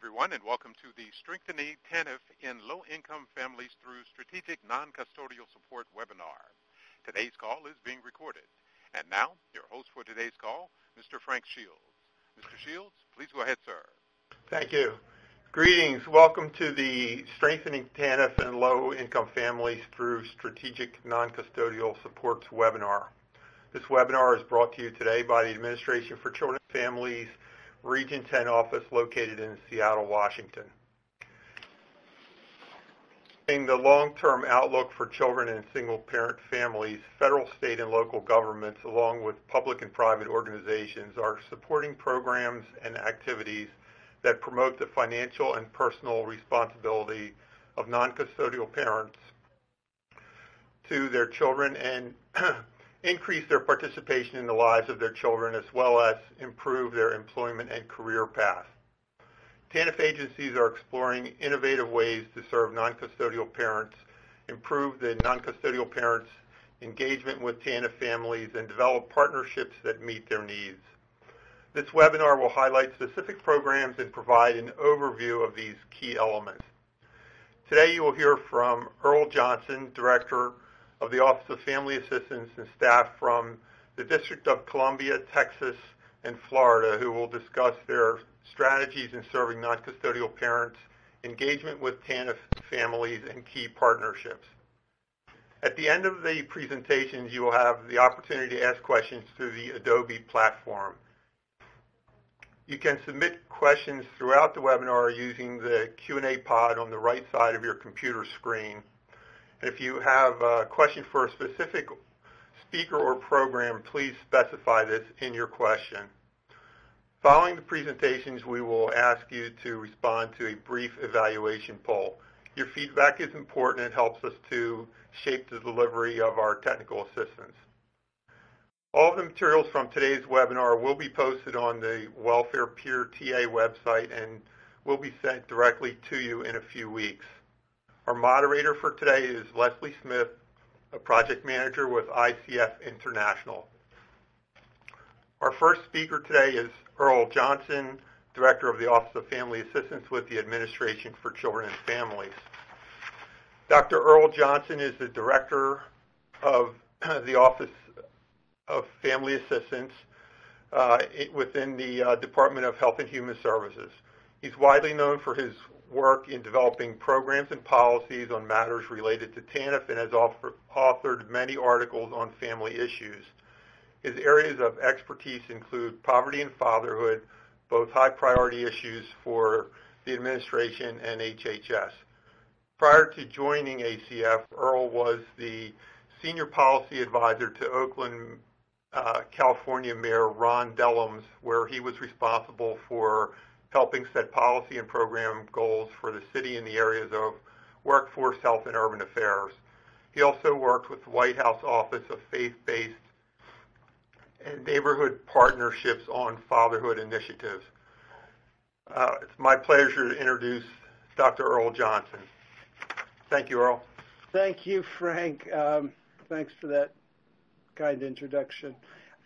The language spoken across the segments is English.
everyone, and welcome to the Strengthening TANF in Low-Income Families Through Strategic Non-Custodial Support webinar. Today's call is being recorded. And now, your host for today's call, Mr. Frank Shields. Mr. Shields, please go ahead, sir. Thank you. Greetings. Welcome to the Strengthening TANF in Low-Income Families Through Strategic Non-Custodial Supports webinar. This webinar is brought to you today by the Administration for Children and Families Region 10 office located in Seattle, Washington. In the long-term outlook for children and single-parent families, federal, state, and local governments, along with public and private organizations, are supporting programs and activities that promote the financial and personal responsibility of non-custodial parents to their children and increase their participation in the lives of their children, as well as improve their employment and career path. TANF agencies are exploring innovative ways to serve non-custodial parents, improve the non-custodial parents' engagement with TANF families, and develop partnerships that meet their needs. This webinar will highlight specific programs and provide an overview of these key elements. Today you will hear from Earl Johnson, Director of the Office of Family Assistance, and staff from the District of Columbia, Texas, and Florida, who will discuss their strategies in serving non-custodial parents, engagement with TANF families, and key partnerships. At the end of the presentations, you will have the opportunity to ask questions through the Adobe platform. You can submit questions throughout the webinar using the Q&A pod on the right side of your computer screen. And if you have a question for a specific speaker or program, please specify this in your question. Following the presentations, we will ask you to respond to a brief evaluation poll. Your feedback is important and helps us to shape the delivery of our technical assistance. All of the materials from today's webinar will be posted on the Welfare Peer TA website and will be sent directly to you in a few weeks. Our moderator for today is Leslie Smith, a project manager with ICF International. Our first speaker today is Earl Johnson, Director of the Office of Family Assistance with the Administration for Children and Families. Dr. Earl Johnson is the Director of the Office of Family Assistance within the Department of Health and Human Services. He's widely known for his work in developing programs and policies on matters related to TANF and has authored many articles on family issues. His areas of expertise include poverty and fatherhood, both high priority issues for the administration and HHS. Prior to joining ACF, Earl was the Senior Policy Advisor to Oakland, California Mayor Ron Dellums, where he was responsible for helping set policy and program goals for the city in the areas of workforce, health, and urban affairs. He also worked with the White House Office of Faith-Based and Neighborhood Partnerships on fatherhood initiatives. It's my pleasure to introduce Dr. Earl Johnson. Thank you, Earl. Thank you, Frank. Thanks for that kind introduction.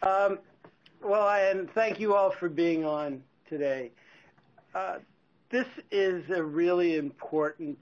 And thank you all for being on today. This is a really important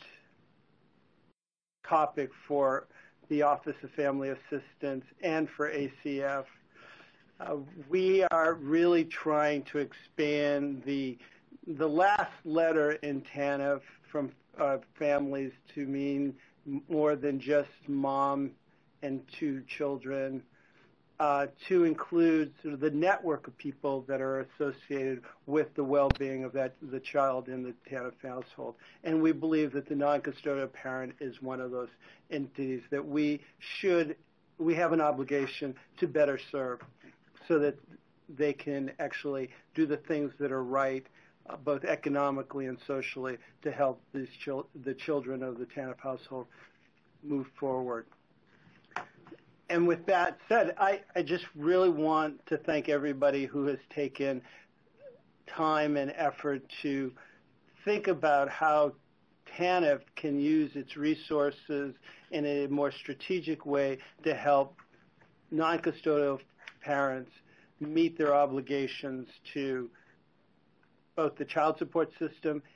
topic for the Office of Family Assistance and for ACF. We are really trying to expand the last letter in TANF from families to mean more than just mom and two children, to include sort of the network of people that are associated with the well-being of the child in the TANF household. And we believe that the non-custodial parent is one of those entities that we have an obligation to better serve so that they can actually do the things that are right, both economically and socially, to help the children of the TANF household move forward. And with that said, I just really want to thank everybody who has taken time and effort to think about how TANF can use its resources in a more strategic way to help non-custodial parents meet their obligations to both the child support system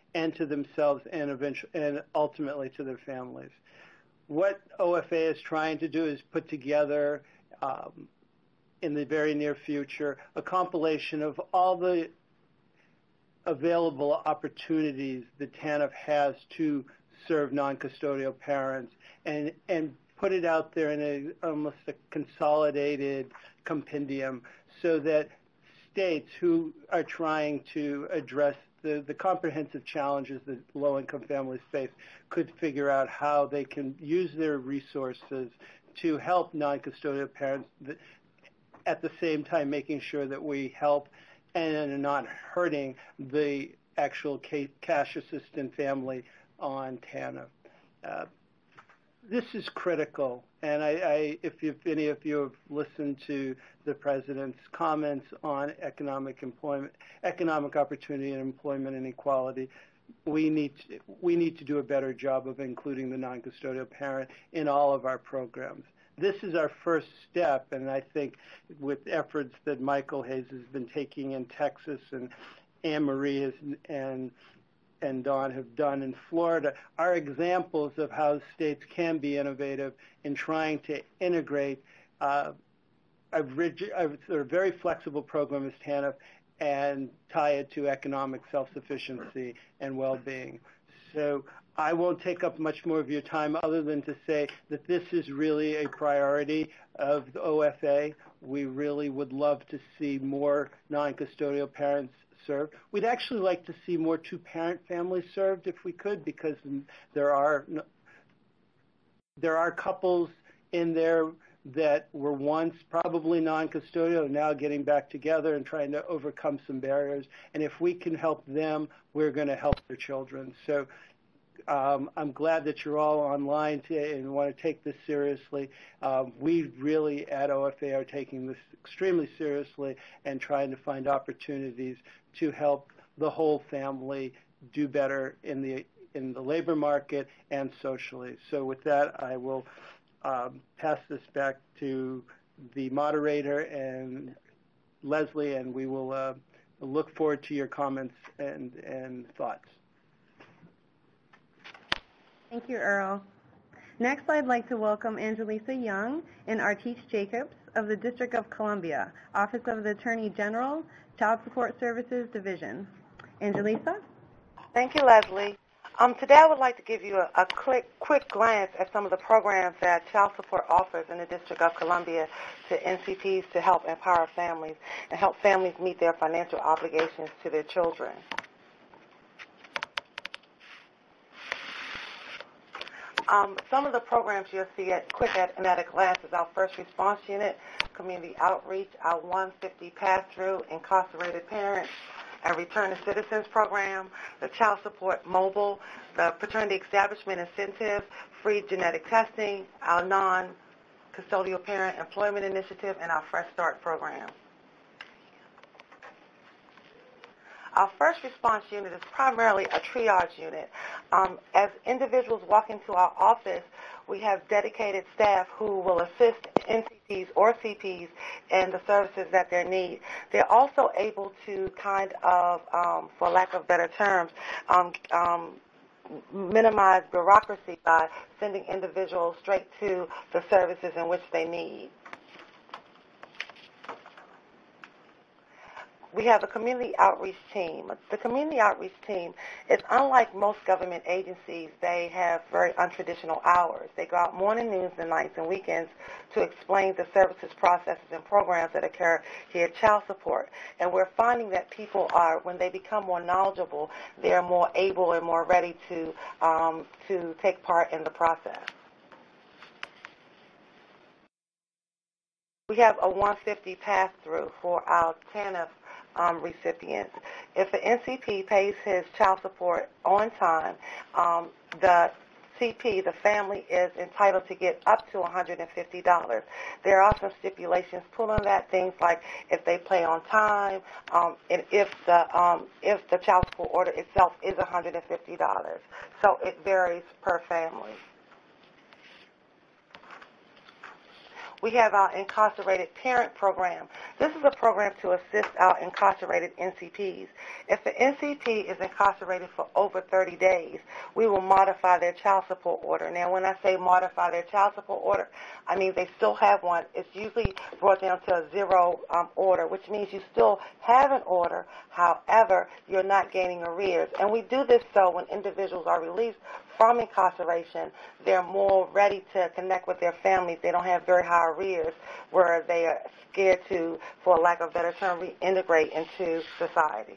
and to themselves and ultimately to their families. What OFA is trying to do is put together in the very near future a compilation of all the available opportunities that TANF has to serve non-custodial parents and put it out there in almost a consolidated compendium so that states who are trying to address the comprehensive challenges that low-income families face could figure out how they can use their resources to help non-custodial parents, at the same time making sure that we help and are not hurting the actual cash assistant family on TANF. This is critical, and if any of you have listened to the President's comments on economic opportunity and employment inequality, we need to do a better job of including the non-custodial parent in all of our programs. This is our first step, and I think with efforts that Michael Hayes has been taking in Texas and Anne-Marie and Dawn have done in Florida are examples of how states can be innovative in trying to integrate a very flexible program as TANF and tie it to economic self-sufficiency and well-being. So I won't take up much more of your time other than to say that this is really a priority of the OFA. We really would love to see more non-custodial parents served. We'd actually like to see more two-parent families served if we could, because there are couples in there that were once probably non-custodial and now getting back together and trying to overcome some barriers. And if we can help them, we're going to help their children. So I'm glad that you're all online today and want to take this seriously. We really at OFA are taking this extremely seriously and trying to find opportunities to help the whole family do better in the labor market and socially. So with that, I will pass this back to the moderator and Leslie, and we will look forward to your comments and thoughts. Thank you, Earl. Next, I'd like to welcome Angelisa Young and Artish Jacobs of the District of Columbia, Office of the Attorney General, Child Support Services Division. Angelisa? Thank you, Leslie. Today I would like to give you a quick glance at some of the programs that Child Support offers in the District of Columbia to NCPs to help empower families and help families meet their financial obligations to their children. Some of the programs you'll see at a glance is our First Response Unit, Community Outreach, our 150 Pass-Through Incarcerated Parents and Return to Citizens Program, the Child Support Mobile, the Paternity Establishment Incentive, Free Genetic Testing, our Non-Custodial Parent Employment Initiative, and our Fresh Start Program. Our First Response Unit is primarily a triage unit. As individuals walk into our office, we have dedicated staff who will assist NCPs or CPs in the services that they need. They're also able to kind of, for lack of better terms, minimize bureaucracy by sending individuals straight to the services in which they need. We have a community outreach team. The community outreach team is unlike most government agencies. They have very untraditional hours. They go out morning, noons, and nights and weekends to explain the services, processes, and programs that occur here at Child Support. And we're finding that people are, when they become more knowledgeable, they're more able and more ready to take part in the process. We have a 150 pass-through for our TANF recipients. If an NCP pays his child support on time, the CP, the family, is entitled to get up to $150. There are some stipulations put on that, things like if they pay on time, and if the child support order itself is $150. So it varies per family. We have our incarcerated parent program. This is a program to assist our incarcerated NCPs. If an NCP is incarcerated for over 30 days, we will modify their child support order. Now, when I say modify their child support order, I mean they still have one. It's usually brought down to a zero order, which means you still have an order. However, you're not gaining arrears. And we do this so when individuals are released from incarceration, they're more ready to connect with their families. They don't have very high arrears where they are scared to, for lack of a better term, reintegrate into society.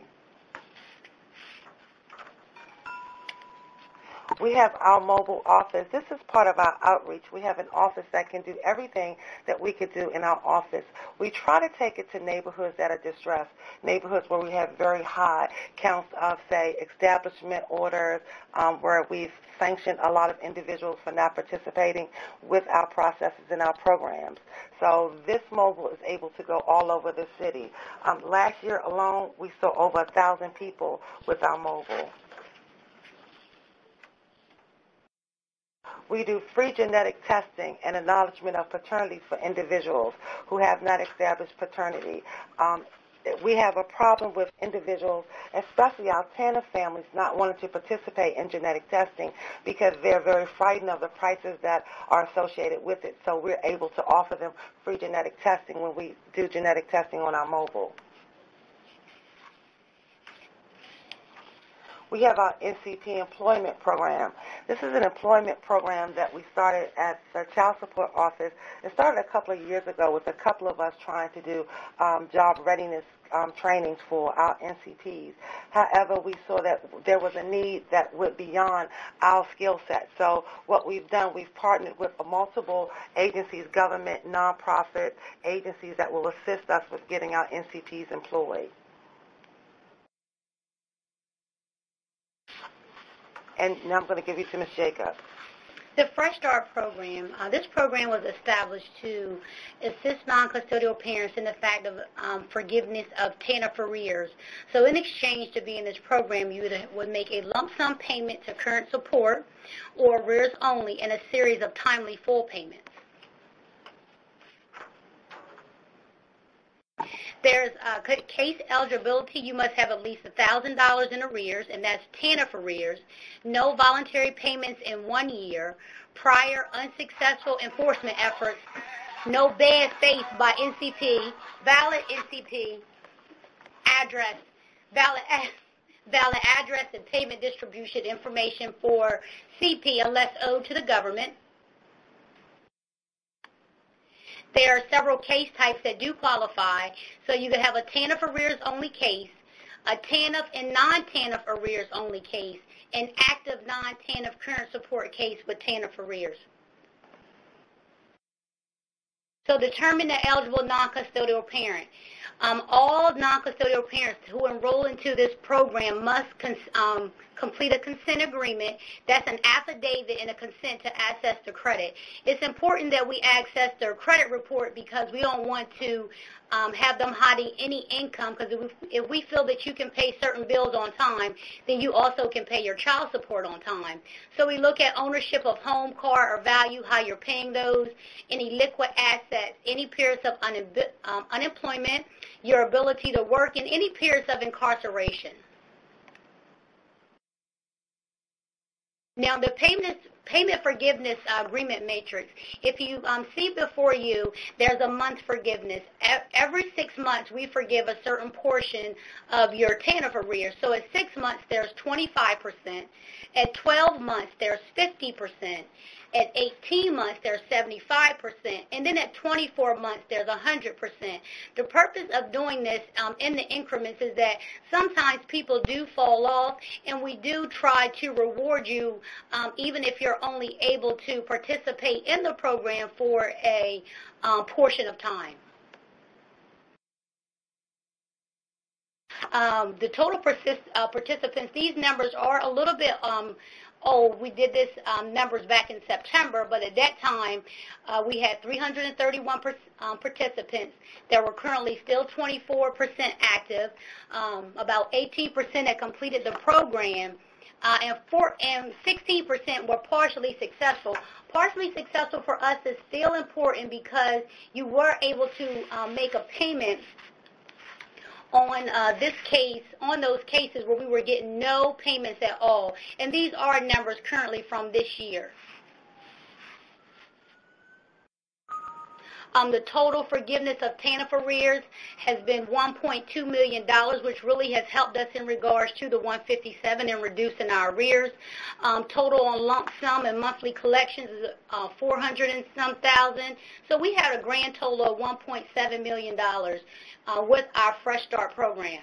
We have our mobile office. This is part of our outreach. We have an office that can do everything that we could do in our office. We try to take it to neighborhoods that are distressed, neighborhoods where we have very high counts of, say, establishment orders, where we've sanctioned a lot of individuals for not participating with our processes and our programs. So this mobile is able to go all over the city. Last year alone, we saw over 1,000 people with our mobile. We do free genetic testing and acknowledgement of paternity for individuals who have not established paternity. We have a problem with individuals, especially our TANF families, not wanting to participate in genetic testing because they're very frightened of the prices that are associated with it. So we're able to offer them free genetic testing when we do genetic testing on our mobile. We have our NCP employment program. This is an employment program that we started at the Child Support Office. It started a couple of years ago with a couple of us trying to do job readiness trainings for our NCPs. However, we saw that there was a need that went beyond our skill set. So what we've done, we've partnered with multiple agencies, government, nonprofit agencies that will assist us with getting our NCPs employed. And now I'm going to give you to Ms. Jacobs. The Fresh Start program, this program was established to assist non-custodial parents in the fact of forgiveness of TANF arrears. So in exchange to be in this program, you would make a lump sum payment to current support or arrears only and a series of timely full payments. There's case eligibility. You must have at least $1,000 in arrears, and that's TANF arrears. No voluntary payments in 1 year. Prior unsuccessful enforcement efforts. No bad faith by NCP. Valid NCP address. Valid address and payment distribution information for CP unless owed to the government. There are several case types that do qualify, so you could have a TANF arrears only case, a TANF and non-TANF arrears only case, an active non-TANF current support case with TANF arrears. So determine the eligible non-custodial parent. All non-custodial parents who enroll into this program must complete a consent agreement. That's an affidavit and a consent to access the credit. It's important that we access their credit report because we don't want to have them hiding any income, because if we feel that you can pay certain bills on time, then you also can pay your child support on time. So we look at ownership of home, car, or value, how you're paying those, any liquid assets, any periods of unemployment, your ability to work, and any periods of incarceration. Now, the payment forgiveness agreement matrix, if you see before you, there's a month forgiveness. Every 6 months, we forgive a certain portion of your TANF arrears. So at 6 months, there's 25%. At 12 months, there's 50%. At 18 months, there's 75%. And then at 24 months, there's 100%. The purpose of doing this in the increments is that sometimes people do fall off, and we do try to reward you even if you're only able to participate in the program for a portion of time. The total participants, these numbers are a little bit we did this numbers back in September, but at that time we had 331 participants. There were currently still 24% active. About 18% that completed the program. and 16% were partially successful. Partially successful for us is still important because you were able to make a payment on those cases where we were getting no payments at all. And these are numbers currently from this year. The total forgiveness of TANF arrears has been $1.2 million, which really has helped us in regards to the 157 and reducing our arrears. Total on lump sum and monthly collections is 400 and some thousand. So we had a grand total of $1.7 million with our Fresh Start program.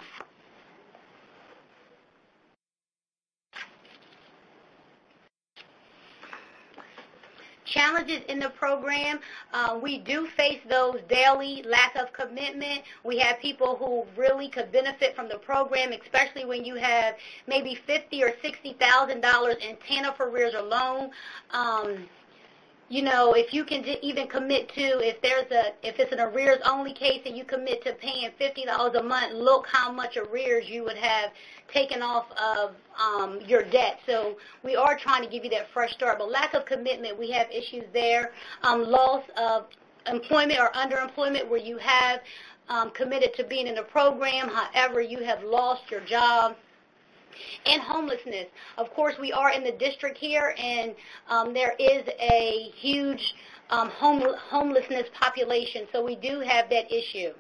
Challenges in the program, we do face those daily, lack of commitment. We have people who really could benefit from the program, especially when you have maybe $50,000 or $60,000 in TANF arrears alone. You know, if you can even commit to, if it's an arrears only case and you commit to paying $50 a month, look how much arrears you would have taken off of your debt. So we are trying to give you that fresh start, but lack of commitment, we have issues there. Loss of employment or underemployment where you have committed to being in the program, however you have lost your job. And homelessness. Of course, we are in the district here, and there is a huge homelessness population, so we do have that issue.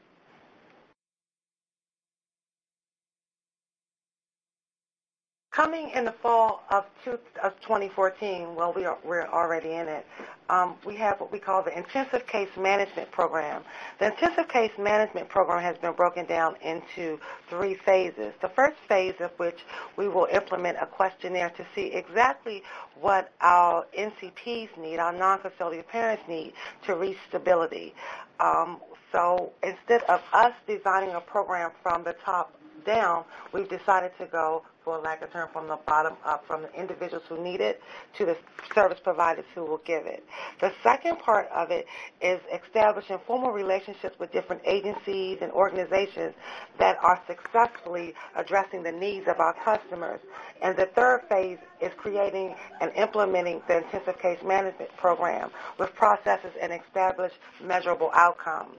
Coming in the fall of 2014, well, we're already in it, we have what we call the Intensive Case Management Program. The Intensive Case Management Program has been broken down into 3 phases. The first phase of which we will implement a questionnaire to see exactly what our NCPs need, our non-custodial parents need to reach stability. So instead of us designing a program from the top down, we've decided to go, for lack of a term, from the bottom up, from the individuals who need it to the service providers who will give it. The second part of it is establishing formal relationships with different agencies and organizations that are successfully addressing the needs of our customers. And the third phase is creating and implementing the Intensive Case Management Program with processes and established measurable outcomes.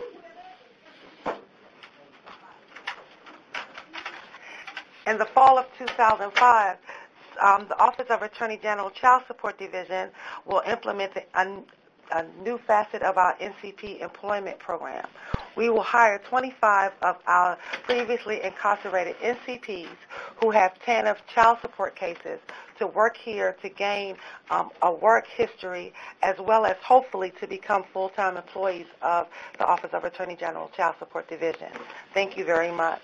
In the fall of 2005, the Office of Attorney General Child Support Division will implement a new facet of our NCP employment program. We will hire 25 of our previously incarcerated NCPs who have TANF child support cases to work here to gain a work history, as well as hopefully to become full-time employees of the Office of Attorney General Child Support Division. Thank you very much.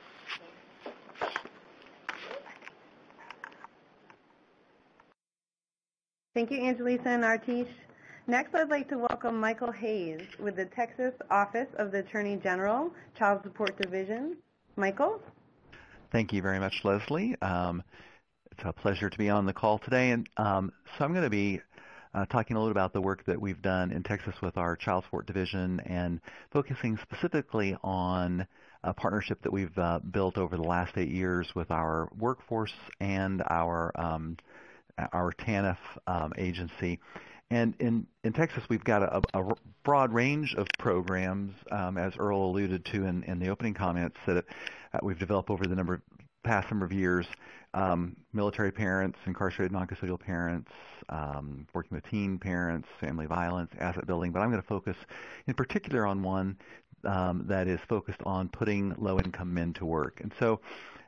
Thank you, Angelisa and Artish. Next, I'd like to welcome Michael Hayes with the Texas Office of the Attorney General, Child Support Division. Michael? Thank you very much, Leslie. It's a pleasure to be on the call today. And so I'm going to be talking a little about the work that we've done in Texas with our Child Support Division and focusing specifically on a partnership that we've built over the last 8 years with our workforce and our TANF agency. And in Texas, we've got a broad range of programs, as Earl alluded to in the opening comments, that we've developed over the past number of years. Military parents, incarcerated non-custodial parents, working with teen parents, family violence, asset building. But I'm going to focus in particular on one that is focused on putting low-income men to work. And so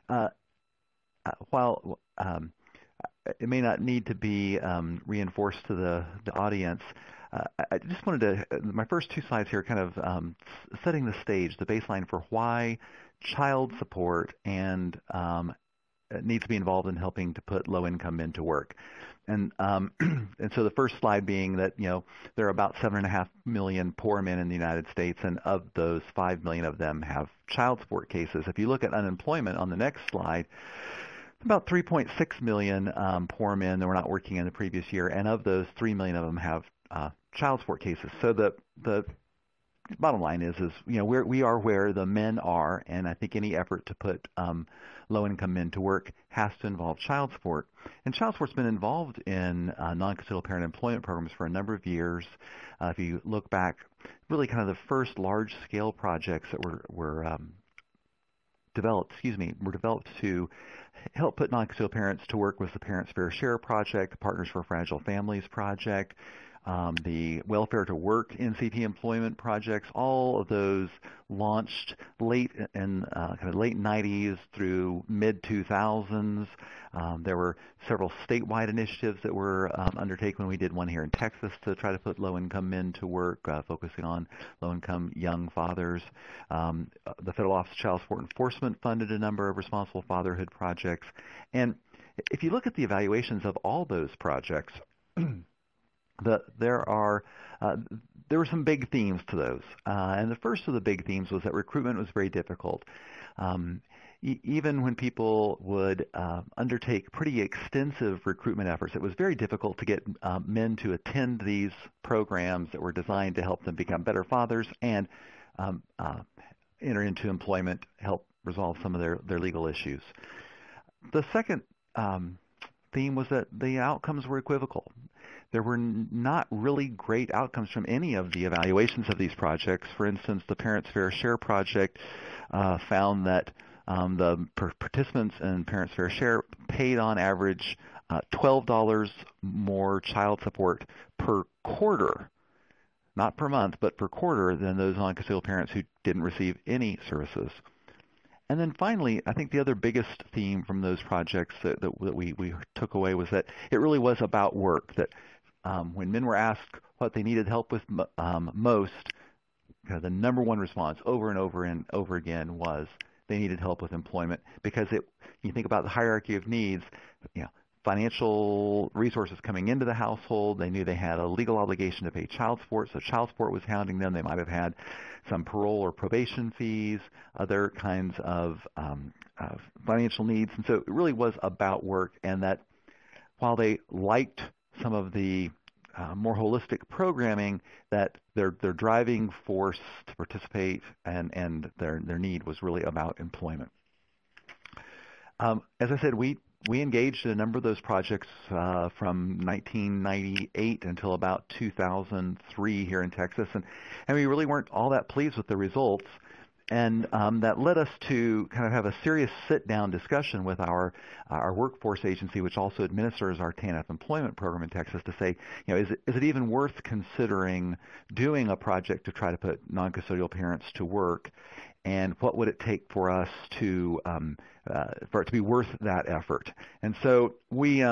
while it may not need to be reinforced to the audience, I just wanted to, my first 2 slides here, kind of setting the stage, the baseline for why child support and needs to be involved in helping to put low-income men to work. And so the first slide being that, you know, there are about 7.5 million poor men in the United States, and of those, 5 million of them have child support cases. If you look at unemployment on the next slide, about 3.6 million poor men that were not working in the previous year, and of those, 3 million of them have child support cases. So the bottom line is we are where the men are, and I think any effort to put low-income men to work has to involve child support. And child support's been involved in non-custodial parent employment programs for a number of years. If you look back, really kind of the first large-scale projects that were developed to help put non-custodial parents to work was the Parents Fair Share Project, the Partners for Fragile Families Project, the Welfare to Work NCP employment projects. All of those launched late in kind of late 90s through mid 2000s. There were several statewide initiatives that were undertaken. We did one here in Texas to try to put low-income men to work, focusing on low-income young fathers. The Federal Office of Child Support Enforcement funded a number of responsible fatherhood projects. And if you look at the evaluations of all those projects, there were some big themes to those. And the first of the big themes was that recruitment was very difficult. Even when people would undertake pretty extensive recruitment efforts, it was very difficult to get men to attend these programs that were designed to help them become better fathers and enter into employment, help resolve some of their legal issues. The second theme was that the outcomes were equivocal. There were not really great outcomes from any of the evaluations of these projects. For instance, the Parents Fair Share Project found that the participants in Parents Fair Share paid on average $12 more child support per quarter, not per month, but per quarter, than those non-custodial parents who didn't receive any services. And then finally, I think the other biggest theme from those projects that we took away was that it really was about work, that when men were asked what they needed help with most, the number one response over and over and over again was they needed help with employment, because you think about the hierarchy of needs, financial resources coming into the household. They knew they had a legal obligation to pay child support, so child support was hounding them. They might have had some parole or probation fees, other kinds of financial needs. And so it really was about work, and that while they liked some of the more holistic programming, that their driving force to participate and their need was really about employment. As I said, we engaged in a number of those projects from 1998 until about 2003 here in Texas, and we really weren't all that pleased with the results. And that led us to kind of have a serious sit-down discussion with our workforce agency, which also administers our TANF employment program in Texas, to say, is it even worth considering doing a project to try to put non-custodial parents to work, and what would it take for us to for it to be worth that effort? And so we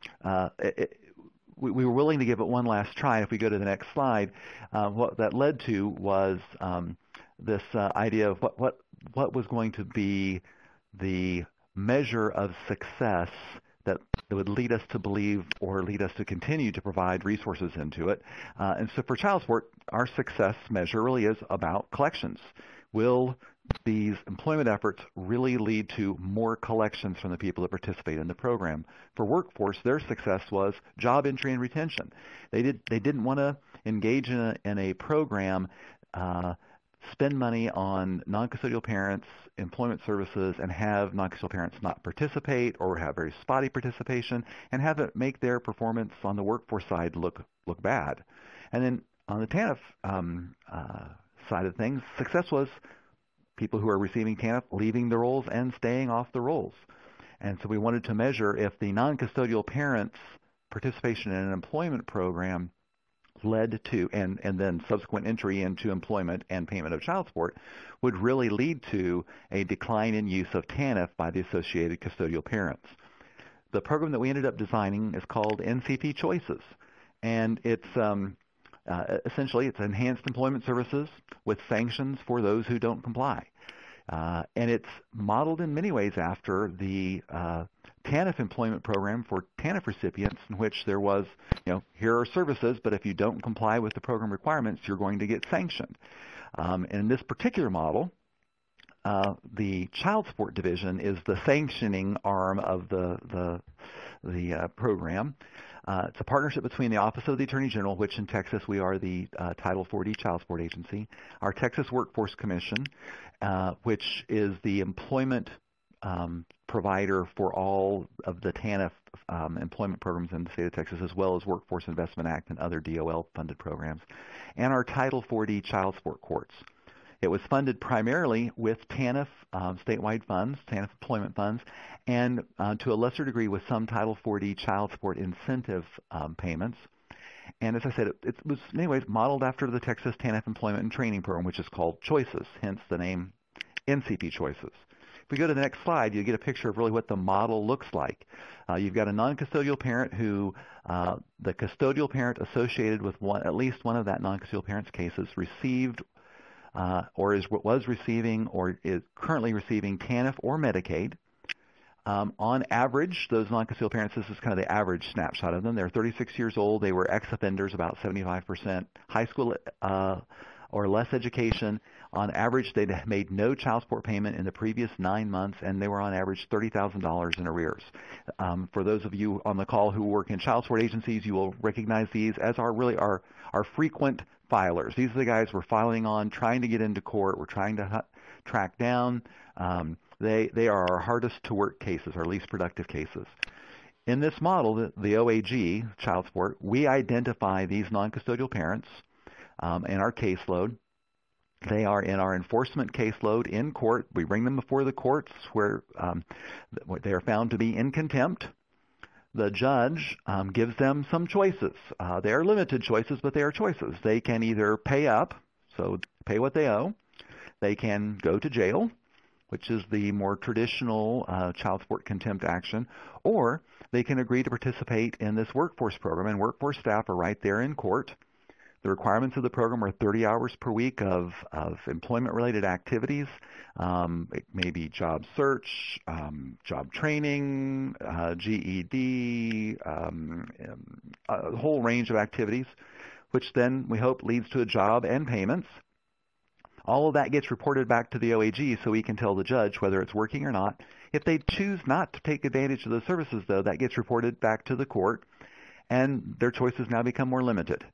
were willing to give it one last try. If we go to the next slide, what that led to was this idea of what was going to be the measure of success that would lead us to believe or lead us to continue to provide resources into it. And so for child support, our success measure really is about collections. Will these employment efforts really lead to more collections from the people that participate in the program? For workforce, their success was job entry and retention. They didn't want to engage in a program, spend money on non-custodial parents, employment services, and have non-custodial parents not participate or have very spotty participation, and have it make their performance on the workforce side look bad. And then on the TANF side of things, success was people who are receiving TANF leaving the rolls and staying off the rolls. And so we wanted to measure if the non-custodial parents' participation in an employment program led to, and then subsequent entry into employment and payment of child support, would really lead to a decline in use of TANF by the associated custodial parents. The program that we ended up designing is called NCP Choices, and it's essentially it's enhanced employment services with sanctions for those who don't comply. And it's modeled in many ways after the TANF employment program for TANF recipients, in which there was, here are services, but if you don't comply with the program requirements, you're going to get sanctioned. In this particular model, the child support division is the sanctioning arm of the program. It's a partnership between the Office of the Attorney General, which in Texas we are the Title 40 child support agency, our Texas Workforce Commission, which is the employment provider for all of the TANF employment programs in the state of Texas, as well as Workforce Investment Act and other DOL-funded programs, and our Title 40 child support courts. It was funded primarily with TANF statewide funds, TANF employment funds, and to a lesser degree with some Title 40 child support incentive payments. And as I said, it was in many ways modeled after the Texas TANF Employment and Training Program, which is called Choices, hence the name NCP Choices. If we go to the next slide, you get a picture of really what the model looks like. You've got a non-custodial parent who, the custodial parent associated with at least one of that non-custodial parent's cases received or was receiving or is currently receiving TANF or Medicaid. On average, those non-custodial parents, this is kind of the average snapshot of them. They're 36 years old. They were ex-offenders, about 75%, high school or less education. On average, they'd made no child support payment in the previous 9 months, and they were on average $30,000 in arrears. For those of you on the call who work in child support agencies, you will recognize these as our frequent filers. These are the guys we're filing on, trying to get into court. We're trying to track down. They are our hardest to work cases, our least productive cases. In this model, the OAG, child support, we identify these non-custodial parents in our caseload. They are in our enforcement caseload in court. We bring them before the courts where they are found to be in contempt. The judge gives them some choices. They are limited choices, but they are choices. They can either pay up, so pay what they owe. They can go to jail, which is the more traditional child support contempt action, or they can agree to participate in this workforce program, and workforce staff are right there in court. The requirements of the program are 30 hours per week of employment-related activities. It may be job search, job training, GED, a whole range of activities, which then we hope leads to a job and payments. All of that gets reported back to the OAG so we can tell the judge whether it's working or not. If they choose not to take advantage of those services, though, that gets reported back to the court, and their choices now become more limited.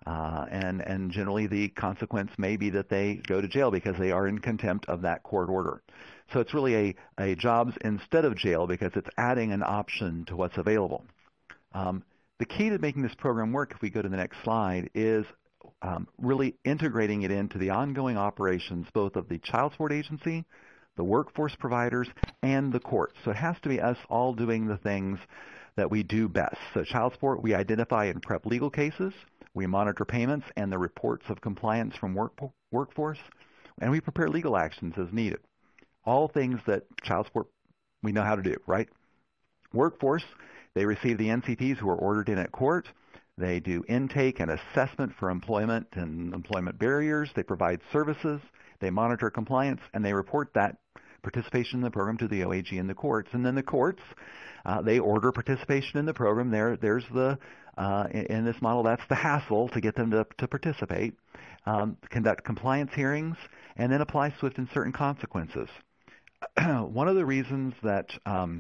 And generally the consequence may be that they go to jail because they are in contempt of that court order. So it's really a jobs instead of jail because it's adding an option to what's available. The key to making this program work, if we go to the next slide, is really integrating it into the ongoing operations both of the child support agency, the workforce providers, and the courts. So it has to be us all doing the things that we do best. So child support, we identify and prep legal cases. We monitor payments and the reports of compliance from workforce, and we prepare legal actions as needed. All things that child support we know how to do, right? Workforce, they receive the NCPs who are ordered in at court. They do intake and assessment for employment and employment barriers. They provide services. They monitor compliance, and they report that participation in the program to the OAG and the courts. And then the courts, they order participation in the program. There's the in this model, that's the hassle to get them to participate, conduct compliance hearings, and then apply swift and certain consequences. One of the reasons that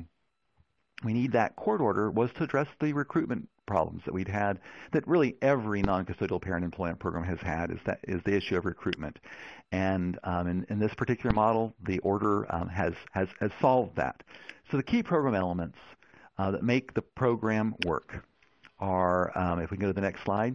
we need that court order was to address the recruitment problems that we'd had, that really every non-custodial parent employment program has had, is the issue of recruitment. And in this particular model, the order has solved that. So the key program elements that make the program work are, if we can go to the next slide,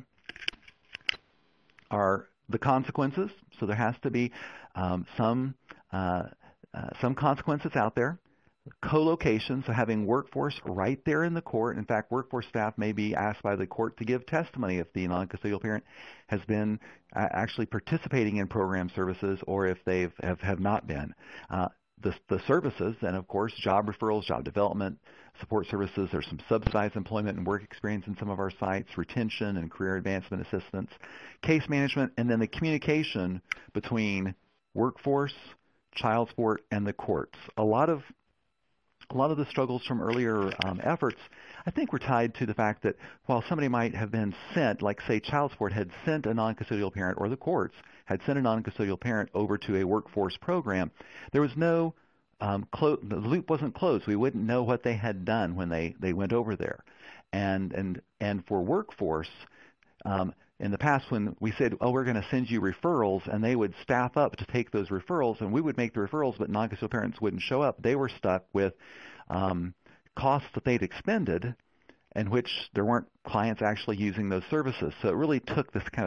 are the consequences. So there has to be some consequences out there. Co-location, so having workforce right there in the court. In fact, workforce staff may be asked by the court to give testimony if the non-custodial parent has been actually participating in program services or if they have not been. The services, and of course, job referrals, job development, support services. There's some subsidized employment and work experience in some of our sites, retention and career advancement assistance, case management, and then the communication between workforce, child support, and the courts. A lot of the struggles from earlier efforts, I think, were tied to the fact that while somebody might have been sent, like say child support had sent a non-custodial parent, or the courts had sent a non-custodial parent over to a workforce program, there was no, the loop wasn't closed. We wouldn't know what they had done when they went over there. And for workforce, in the past when we said, oh, we're going to send you referrals, and they would staff up to take those referrals, and we would make the referrals, but non-custodial parents wouldn't show up, they were stuck with costs that they'd expended in which there weren't clients actually using those services. So it really took this kind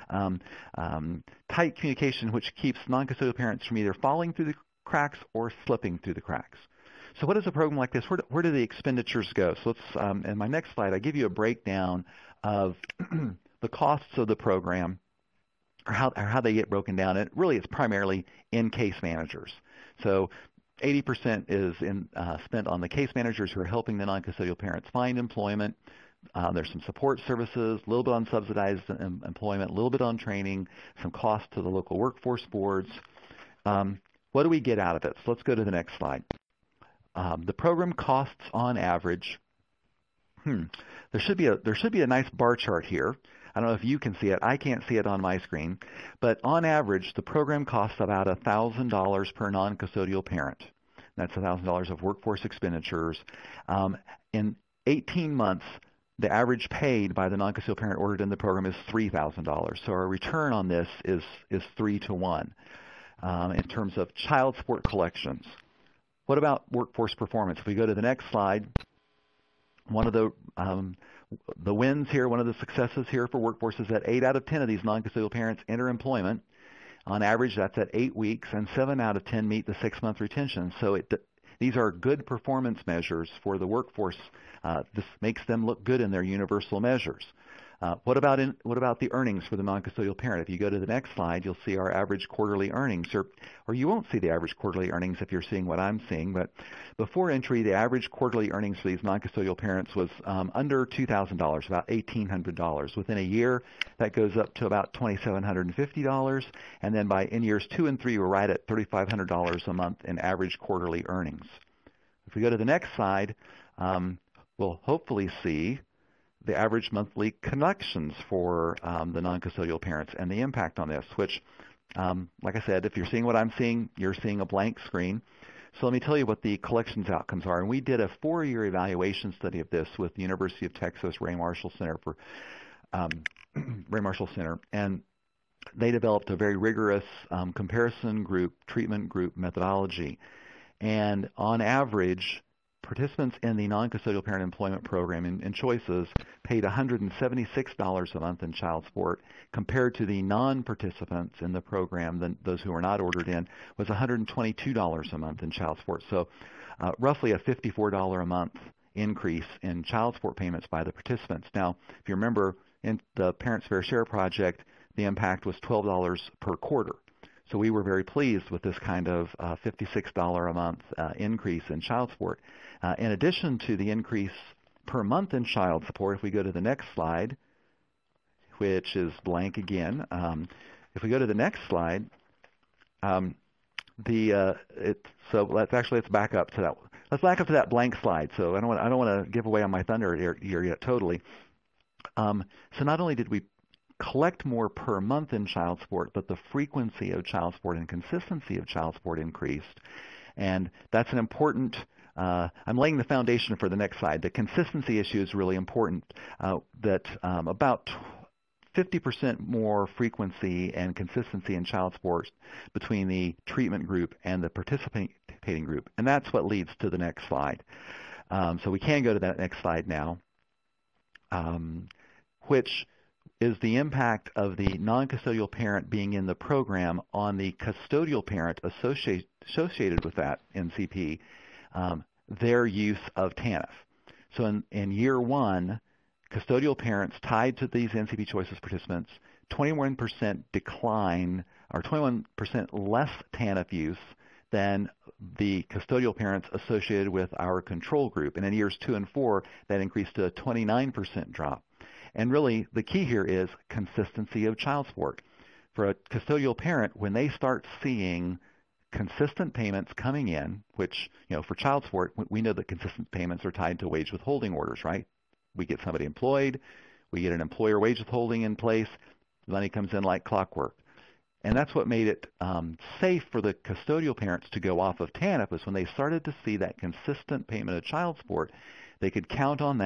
of tight communication which keeps non-custodial parents from either falling through the cracks or slipping through the cracks. So what is a program like this? Where do the expenditures go? So let's, in my next slide, I give you a breakdown of the costs of the program, or how they get broken down. And really, it's primarily in case managers. So 80% is spent on the case managers who are helping the non-custodial parents find employment. There's some support services, a little bit on subsidized employment, a little bit on training, some cost to the local workforce boards. What do we get out of it? So let's go to the next slide. The program costs on average. There should be a nice bar chart here. I don't know if you can see it. I can't see it on my screen. But on average, the program costs about $1,000 per non-custodial parent. That's $1,000 of workforce expenditures. In 18 months, the average paid by the non-custodial parent ordered in the program is $3,000. So our return on this is 3 to 1 in terms of child support collections. What about workforce performance? If we go to the next slide, one of the wins here, one of the successes here for workforce is that 8 out of 10 of these non-custodial parents enter employment. On average, that's at 8 weeks, and 7 out of 10 meet the 6-month retention. So these are good performance measures for the workforce. This makes them look good in their universal measures. What about the earnings for the non-custodial parent? If you go to the next slide, you'll see our average quarterly earnings, or you won't see the average quarterly earnings if you're seeing what I'm seeing. But before entry, the average quarterly earnings for these non-custodial parents was under $2,000, about $1,800. Within a year, that goes up to about $2,750, and then in years 2 and 3, we're right at $3,500 a month in average quarterly earnings. If we go to the next slide, we'll hopefully see the average monthly collections for the non-custodial parents and the impact on this, which, like I said, if you're seeing what I'm seeing, you're seeing a blank screen. So let me tell you what the collections outcomes are. And we did a 4-year evaluation study of this with the University of Texas Ray Marshall Center and they developed a very rigorous comparison group, treatment group methodology. And on average, participants in the non-custodial parent employment program in Choices paid $176 a month in child support, compared to the non-participants in the program, those who were not ordered in, was $122 a month in child support. So roughly a $54 a month increase in child support payments by the participants. Now, if you remember, in the Parents Fair Share Project, the impact was $12 per quarter. So we were very pleased with this kind of $56 a month increase in child support. In addition to the increase per month in child support, if we go to the next slide, which is blank again, if we go to the next slide, let's back up to that. Let's back up to that blank slide. So I don't want to give away on my thunder here yet totally. So not only did we collect more per month in child support, but the frequency of child support and consistency of child support increased. And that's an important, I'm laying the foundation for the next slide. The consistency issue is really important, that about 50% more frequency and consistency in child support between the treatment group and the participating group. And that's what leads to the next slide. So we can go to that next slide now, which is the impact of the non-custodial parent being in the program on the custodial parent associated with that NCP, their use of TANF. So in year 1, custodial parents tied to these NCP Choices participants, 21% decline, or 21% less TANF use than the custodial parents associated with our control group. And in years 2 and 4, that increased to a 29% drop. And really, the key here is consistency of child support. For a custodial parent, when they start seeing consistent payments coming in, which, for child support, we know that consistent payments are tied to wage withholding orders, right? We get somebody employed, we get an employer wage withholding in place, the money comes in like clockwork. And that's what made it safe for the custodial parents to go off of TANF, is when they started to see that consistent payment of child support, they could count on that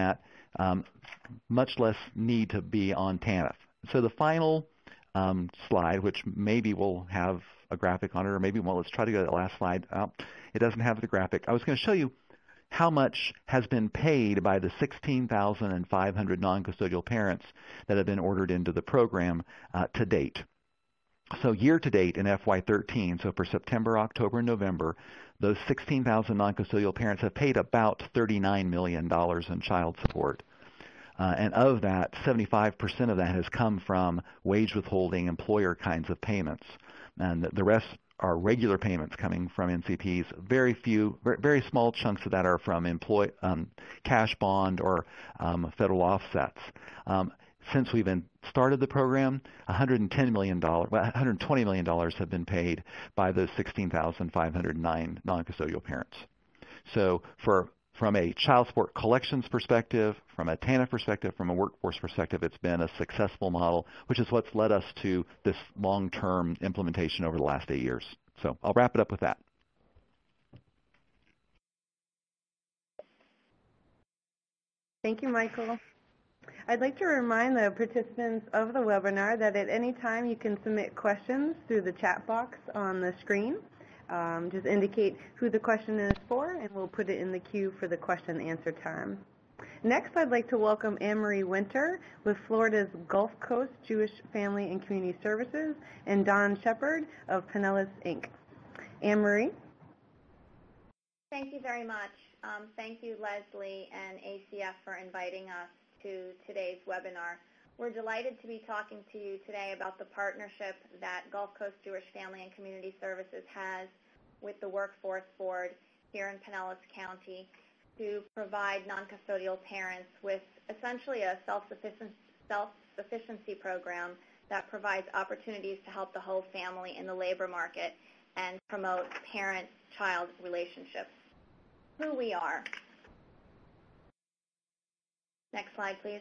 much less need to be on TANF. So the final slide, which maybe will have a graphic on it, or maybe, well, let's try to go to the last slide. It doesn't have the graphic. I was going to show you how much has been paid by the 16,500 non-custodial parents that have been ordered into the program to date. So year to date in FY13, so for September, October, and November, those 16,000 non-custodial parents have paid about $39 million in child support. And of that, 75% of that has come from wage withholding, employer kinds of payments. And the rest are regular payments coming from NCPs. Very few, very small chunks of that are from cash bond or federal offsets. Since we've started the program, $120 million have been paid by those 16,509 non-custodial parents. So from a child support collections perspective, from a TANF perspective, from a workforce perspective, it's been a successful model, which is what's led us to this long-term implementation over the last 8 years. So I'll wrap it up with that. Thank you, Michael. I'd like to remind the participants of the webinar that at any time you can submit questions through the chat box on the screen. Just indicate who the question is for, and we'll put it in the queue for the question and answer time. Next, I'd like to welcome Anne-Marie Winter with Florida's Gulf Coast Jewish Family and Community Services and Don Shepard of Pinellas, Inc. Anne-Marie? Thank you very much. Thank you, Leslie and ACF, for inviting us to today's webinar. We're delighted to be talking to you today about the partnership that Gulf Coast Jewish Family and Community Services has with the Workforce Board here in Pinellas County to provide non-custodial parents with essentially a self-sufficiency program that provides opportunities to help the whole family in the labor market and promote parent-child relationships. Who we are. Next slide, please.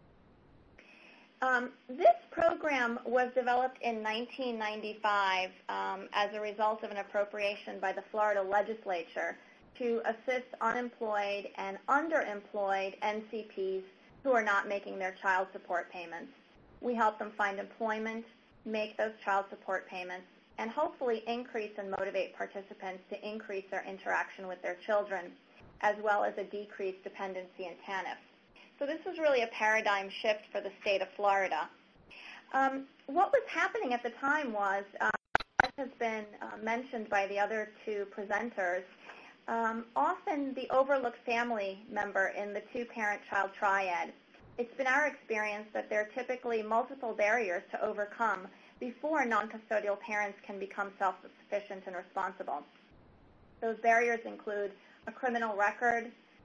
This program was developed in 1995 as a result of an appropriation by the Florida legislature to assist unemployed and underemployed NCPs who are not making their child support payments. We help them find employment, make those child support payments, and hopefully increase and motivate participants to increase their interaction with their children, as well as a decreased dependency in TANF. So this was really a paradigm shift for the state of Florida. What was happening at the time was, as has been mentioned by the other two presenters, often the overlooked family member in the two-parent-child triad. It's been our experience that there are typically multiple barriers to overcome before non-custodial parents can become self-sufficient and responsible. Those barriers include a criminal record,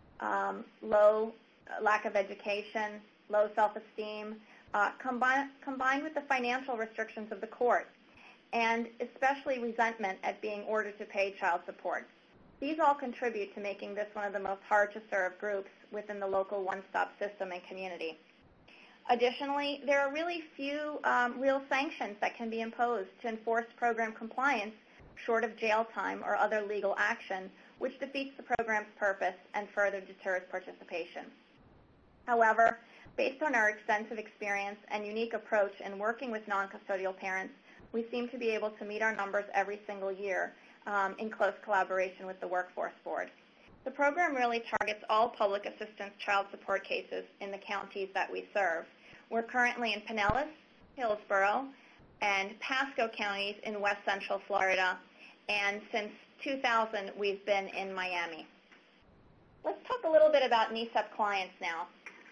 lack of education, low self-esteem, combined with the financial restrictions of the court, and especially resentment at being ordered to pay child support. These all contribute to making this one of the most hard-to-serve groups within the local one-stop system and community. Additionally, there are really few real sanctions that can be imposed to enforce program compliance short of jail time or other legal action, which defeats the program's purpose and further deters participation. However, based on our extensive experience and unique approach in working with non-custodial parents, we seem to be able to meet our numbers every single year in close collaboration with the Workforce Board. The program really targets all public assistance child support cases in the counties that we serve. We're currently in Pinellas, Hillsborough, and Pasco counties in west central Florida, and since 2000 we've been in Miami. Let's talk a little bit about NESEP clients now.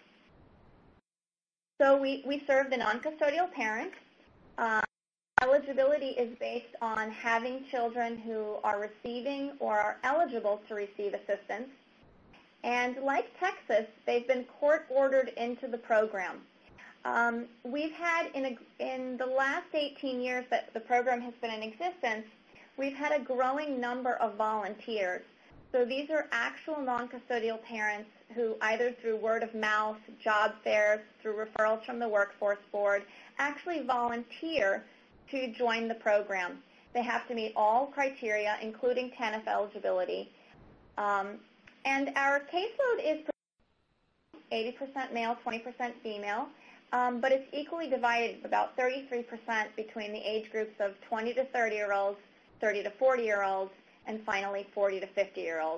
So we serve the non-custodial parent. Eligibility is based on having children who are receiving or are eligible to receive assistance. And like Texas, they've been court-ordered into the program. We've had, in the last 18 years that the program has been in existence, we've had a growing number of volunteers. So these are actual non-custodial parents who either through word of mouth, job fairs, through referrals from the Workforce Board, actually volunteer to join the program. They have to meet all criteria, including TANF eligibility. And our caseload is 80% male, 20% female, but it's equally divided, about 33% between the age groups of 20 to 30-year-olds, 30 to 40-year-olds, and finally 40 to 50-year-olds.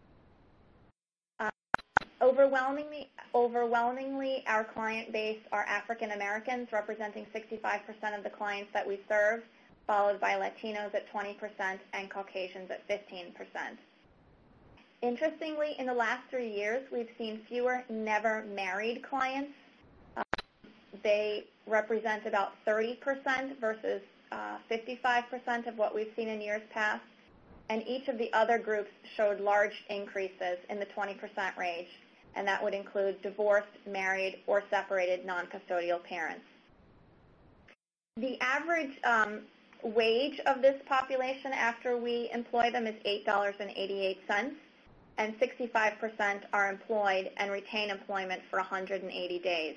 Overwhelmingly, our client base are African Americans, representing 65% of the clients that we serve, followed by Latinos at 20% and Caucasians at 15%. Interestingly, in the last 3 years, we've seen fewer never married clients. They represent about 30% versus 55% of what we've seen in years past, and each of the other groups showed large increases in the 20% range, and that would include divorced, married, or separated non-custodial parents. The average wage of this population after we employ them is $8.88, and 65% are employed and retain employment for 180 days.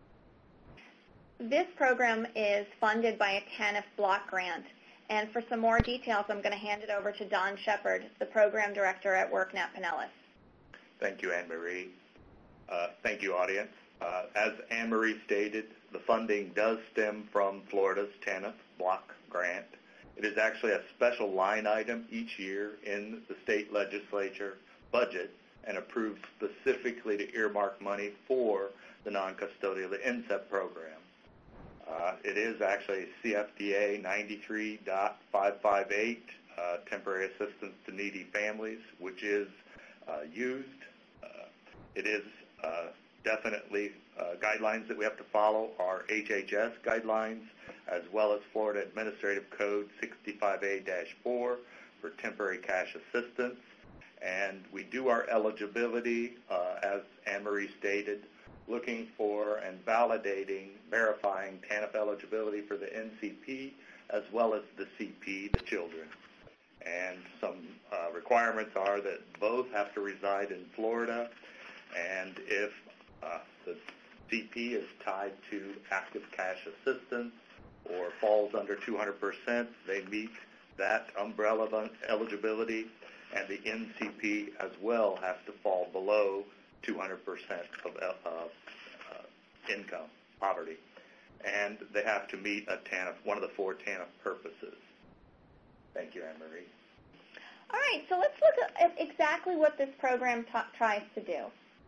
This program is funded by a TANF block grant, and for some more details, I'm going to hand it over to Don Shepard, the program director at WorkNet Pinellas. Thank you, Anne Marie. Thank you, audience. As Anne Marie stated, the funding does stem from Florida's TANF block grant. It is actually a special line item each year in the state legislature budget and approved specifically to earmark money for the non-custodial, the NCEP program. It is actually CFDA 93.558, temporary assistance to needy families, which is used. It is definitely guidelines that we have to follow are HHS guidelines, as well as Florida Administrative Code 65A-4 for temporary cash assistance. And we do our eligibility, as Anne Marie stated, looking for and validating, verifying TANF eligibility for the NCP as well as the CP, the children. And some requirements are that both have to reside in Florida, and if the CP is tied to active cash assistance or falls under 200%, they meet that umbrella of eligibility, and the NCP as well has to fall below 200% of income, poverty. And they have to meet a TANF, one of the 4 TANF purposes. Thank you, Anne Marie. All right, so let's look at exactly what this program tries to do.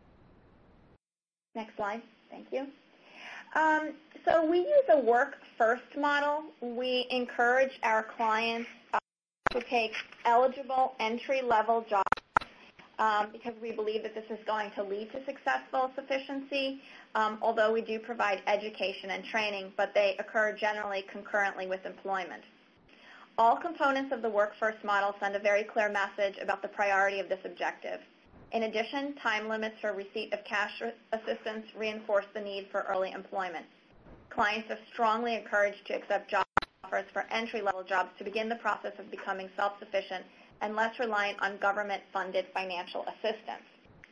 Next slide. Thank you. So we use a work-first model. We encourage our clients to take eligible entry-level jobs because we believe that this is going to lead to successful sufficiency, although we do provide education and training, but they occur generally concurrently with employment. All components of the work-first model send a very clear message about the priority of this objective. In addition, time limits for receipt of cash assistance reinforce the need for early employment. Clients are strongly encouraged to accept job offers for entry-level jobs to begin the process of becoming self-sufficient and less reliant on government-funded financial assistance.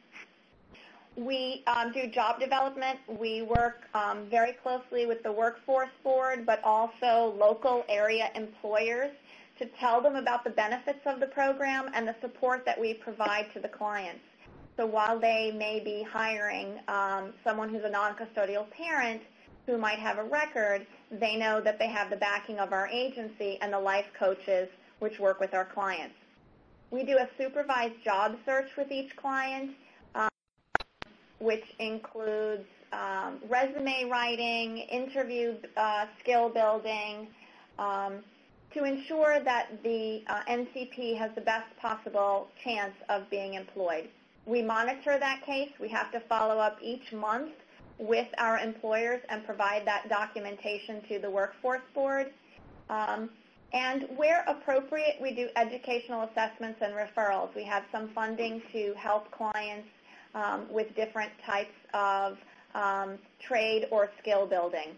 We do job development. We work very closely with the Workforce Board, but also local area employers to tell them about the benefits of the program and the support that we provide to the clients. So while they may be hiring someone who's a non-custodial parent who might have a record, they know that they have the backing of our agency and the life coaches which work with our clients. We do a supervised job search with each client, which includes resume writing, interview skill building, to ensure that the NCP has the best possible chance of being employed. We monitor that case. We have to follow up each month with our employers and provide that documentation to the Workforce Board. And where appropriate, we do educational assessments and referrals. We have some funding to help clients with different types of trade or skill building.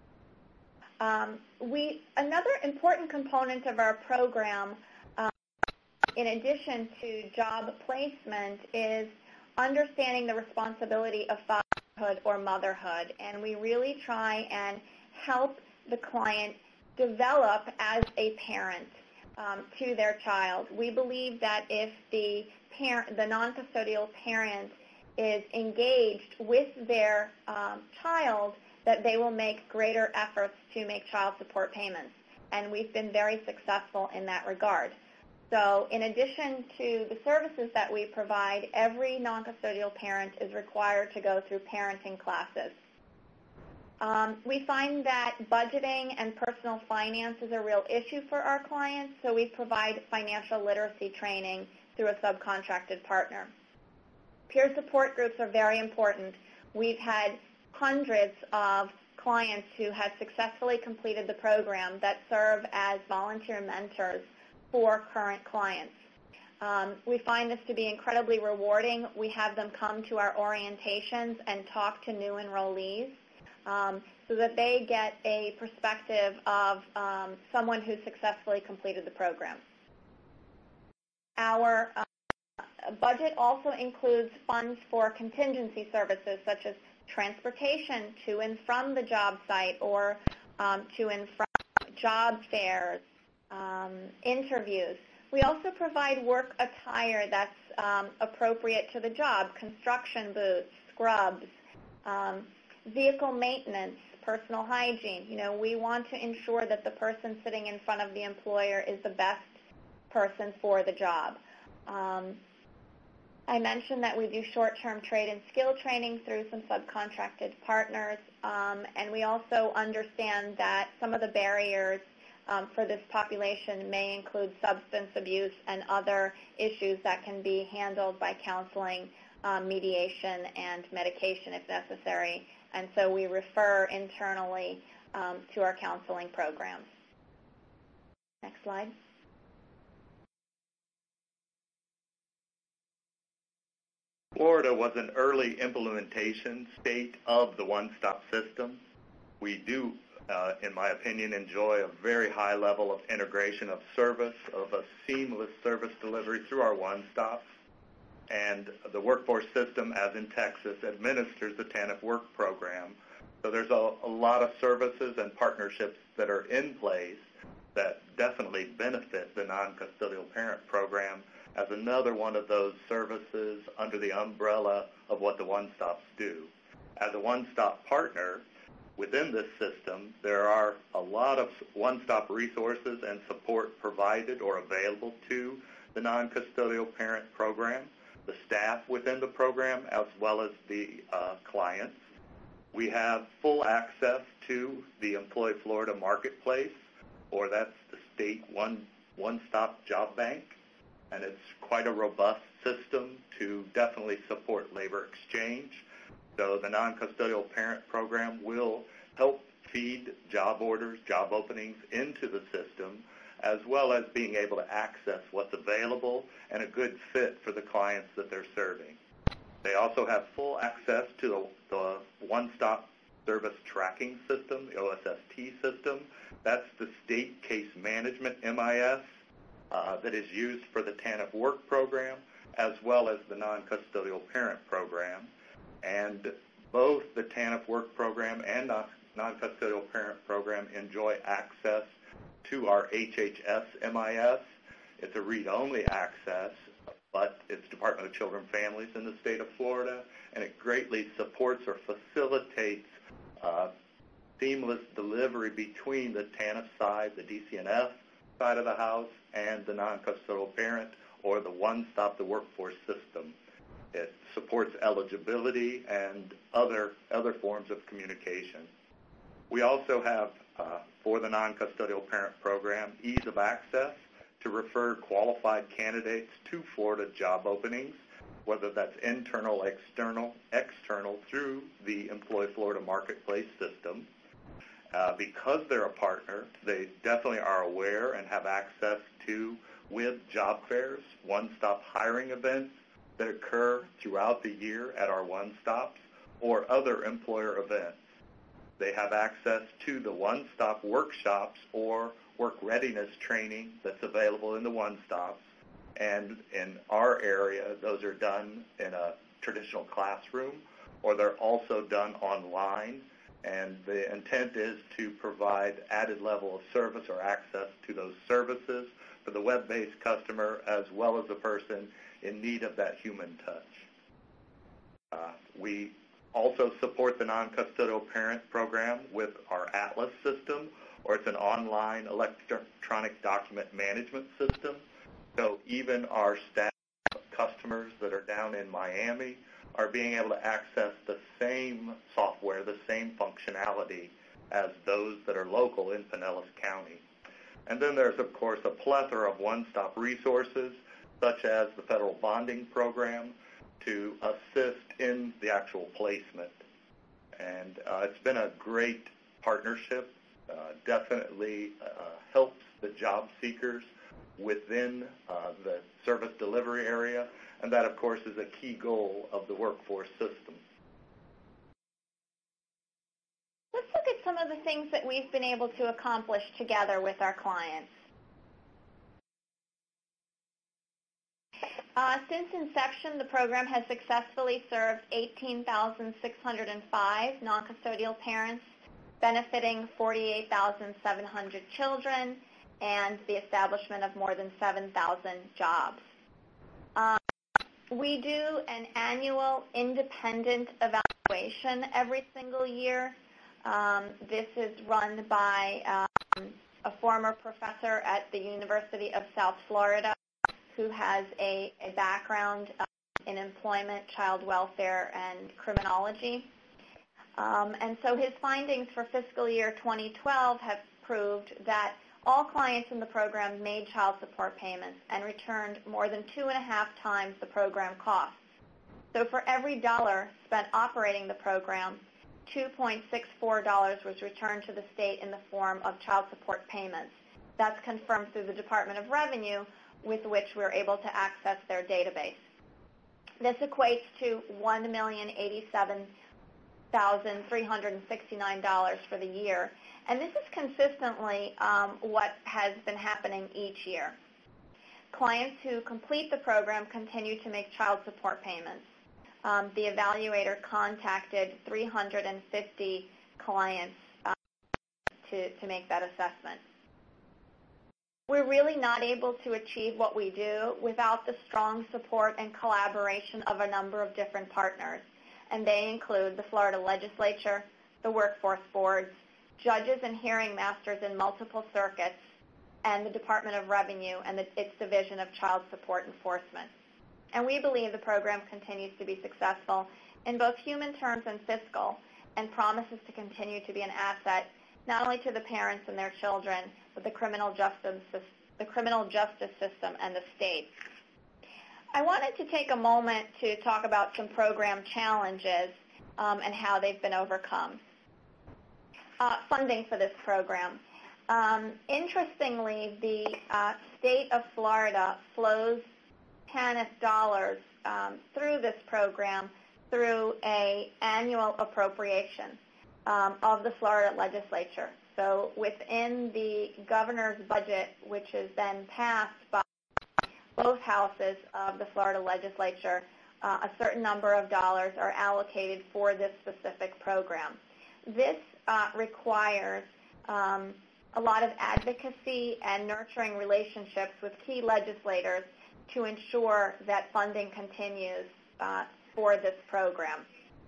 Another important component of our program, in addition to job placement, is understanding the responsibility of fatherhood or motherhood. And we really try and help the client develop as a parent to their child. We believe that if the non-custodial parent is engaged with their child, that they will make greater efforts to make child support payments. And we've been very successful in that regard. So in addition to the services that we provide, every non-custodial parent is required to go through parenting classes. We find that budgeting and personal finance is a real issue for our clients, so we provide financial literacy training through a subcontracted partner. Peer support groups are very important. We've had hundreds of clients who have successfully completed the program that serve as volunteer mentors for current clients. We find this to be incredibly rewarding. We have them come to our orientations and talk to new enrollees so that they get a perspective of someone who successfully completed the program. Our budget also includes funds for contingency services such as transportation to and from the job site or to and from job fairs, interviews. We also provide work attire that's appropriate to the job, construction boots, scrubs, vehicle maintenance, personal hygiene. You know, we want to ensure that the person sitting in front of the employer is the best person for the job. I mentioned that we do short-term trade and skill training through some subcontracted partners, and we also understand that some of the barriers for this population may include substance abuse and other issues that can be handled by counseling, mediation, and medication if necessary. And so we refer internally to our counseling programs. Next slide. Florida was an early implementation state of the one-stop system. We do, in my opinion, enjoy a very high level of integration of service, of a seamless service delivery through our one-stops. And the workforce system, as in Texas, administers the TANF work program. So there's a lot of services and partnerships that are in place that definitely benefit the non-custodial parent program as another one of those services under the umbrella of what the one-stops do. As a one-stop partner within this system, there are a lot of one-stop resources and support provided or available to the non-custodial parent program, the staff within the program, as well as the clients. We have full access to the Employ Florida Marketplace, or that's the state one-stop job bank. And it's quite a robust system to definitely support labor exchange. So the non-custodial parent program will help feed job orders, job openings into the system, as well as being able to access what's available and a good fit for the clients that they're serving. They also have full access to the one-stop service tracking system, the OSST system. That's the state case management MIS. That is used for the TANF work program as well as the non-custodial parent program. And both the TANF work program and non-custodial parent program enjoy access to our HHS MIS. It's a read-only access, but it's Department of Children and Families in the state of Florida, and it greatly supports or facilitates seamless delivery between the TANF side, the DCNF side of the house, and the non-custodial parent, or the one-stop, the workforce system. It supports eligibility and other forms of communication. We also have, for the non-custodial parent program, ease of access to refer qualified candidates to Florida job openings, whether that's internal, external through the Employ Florida Marketplace system. Because they're a partner, they definitely are aware and have access to with job fairs, one-stop hiring events that occur throughout the year at our one-stops or other employer events. They have access to the one-stop workshops or work readiness training that's available in the one-stops. And in our area, those are done in a traditional classroom, or they're also done online. And the intent is to provide added level of service or access to those services for the web-based customer as well as the person in need of that human touch. We also support the non-custodial parent program with our ATLAS system, or it's an online electronic document management system. So even our staff customers that are down in Miami are being able to access the same software, the same functionality as those that are local in Pinellas County. And then there's, of course, a plethora of one-stop resources, such as the federal bonding program, to assist in the actual placement. And it's been a great partnership, definitely helps the job seekers within the service delivery area, and that, of course, is a key goal of the workforce system. Let's look at some of the things that we've been able to accomplish together with our clients. Since inception, the program has successfully served 18,605 non-custodial parents, benefiting 48,700 children, and the establishment of more than 7,000 jobs. We do an annual independent evaluation every single year. This is run by a former professor at the University of South Florida who has a background in employment, child welfare, and criminology. And so his findings for fiscal year 2012 have proved that all clients in the program made child support payments and returned more than 2.5 times the program costs. So for every dollar spent operating the program, $2.64 was returned to the state in the form of child support payments. That's confirmed through the Department of Revenue, with which we're able to access their database. This equates to $1,087,369 for the year, and this is consistently what has been happening each year. Clients who complete the program continue to make child support payments. The evaluator contacted 350 clients to make that assessment. We're really not able to achieve what we do without the strong support and collaboration of a number of different partners, and they include the Florida Legislature, the workforce boards, judges and hearing masters in multiple circuits, and the Department of Revenue and its Division of Child Support Enforcement. And we believe the program continues to be successful in both human terms and fiscal, and promises to continue to be an asset not only to the parents and their children, but the criminal justice system and the state. I wanted to take a moment to talk about some program challenges and how they've been overcome. Funding for this program. Interestingly, the state of Florida flows TANF dollars through this program through an annual appropriation of the Florida Legislature. So within the governor's budget, which is then passed by both houses of the Florida Legislature, a certain number of dollars are allocated for this specific program. This requires a lot of advocacy and nurturing relationships with key legislators to ensure that funding continues for this program.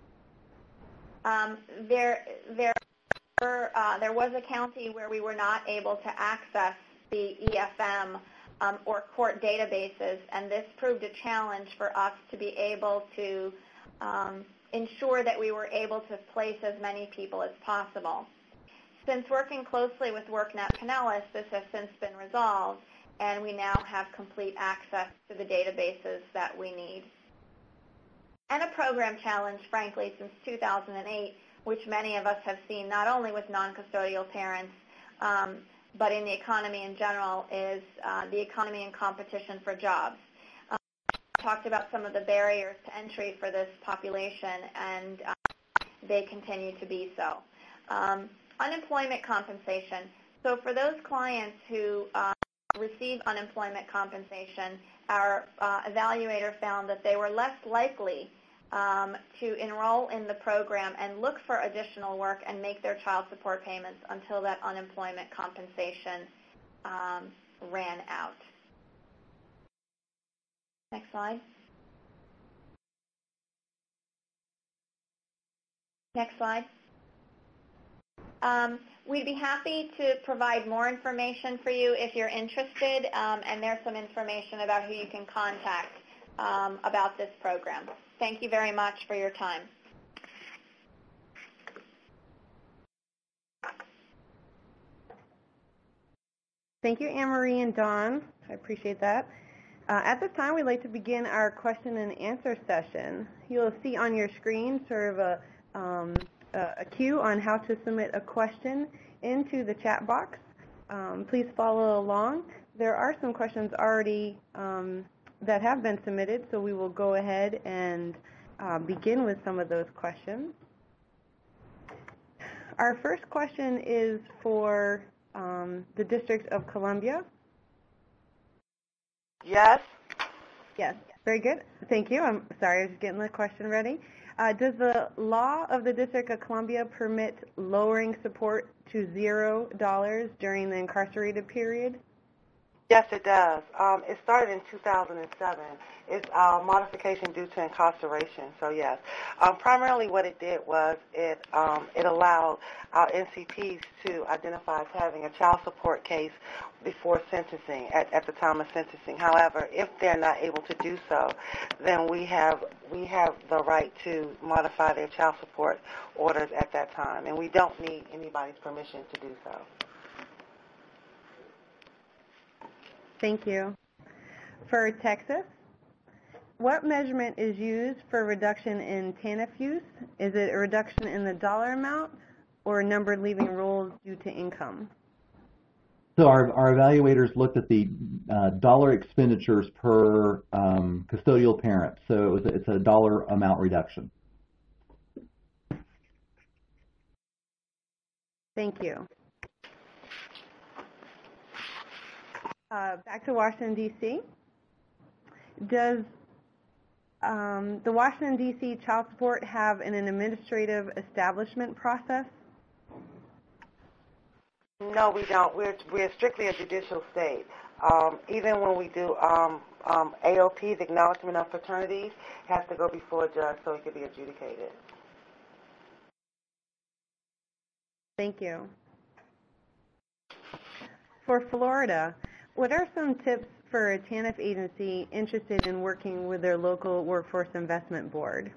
There was a county where we were not able to access the EFM or court databases, and this proved a challenge for us to be able to ensure that we were able to place as many people as possible. Since working closely with WorkNet Pinellas, this has since been resolved, and we now have complete access to the databases that we need. And a program challenge, frankly, since 2008, which many of us have seen not only with non-custodial parents, but in the economy in general, is the economy and competition for jobs. I talked about some of the barriers to entry for this population, and they continue to be so. Unemployment compensation. So for those clients who receive unemployment compensation, our evaluator found that they were less likely to enroll in the program and look for additional work and make their child support payments until that unemployment compensation ran out. Next slide. Next slide. We'd be happy to provide more information for you if you're interested, and there's some information about who you can contact about this program. Thank you very much for your time. Thank you, Anne-Marie and Dawn. I appreciate that. At this time, we'd like to begin our question and answer session. You'll see on your screen sort of a cue on how to submit a question into the chat box. Please follow along. There are some questions already that have been submitted, so we will go ahead and begin with some of those questions. Our first question is for the District of Columbia. Yes. Yes, very good. Thank you. I'm sorry, I was getting the question ready. Does the law of the District of Columbia permit lowering support to $0 during the incarcerated period? Yes, it does. It started in 2007. It's modification due to incarceration, so yes. Primarily what it did was it allowed our NCPs to identify as having a child support case before sentencing, at the time of sentencing. However, if they're not able to do so, then we have the right to modify their child support orders at that time, and we don't need anybody's permission to do so. Thank you. For Texas, what measurement is used for reduction in TANF use? Is it a reduction in the dollar amount or number leaving roles due to income? So our evaluators looked at the dollar expenditures per custodial parent. So it's a dollar amount reduction. Thank you. Back to Washington, D.C. Does the Washington, D.C. child support have an administrative establishment process? No, we don't. We're strictly a judicial state. Even when we do AOP, the acknowledgement of fraternities, has to go before a judge so it can be adjudicated. Thank you. For Florida, what are some tips for a TANF agency interested in working with their local workforce investment board?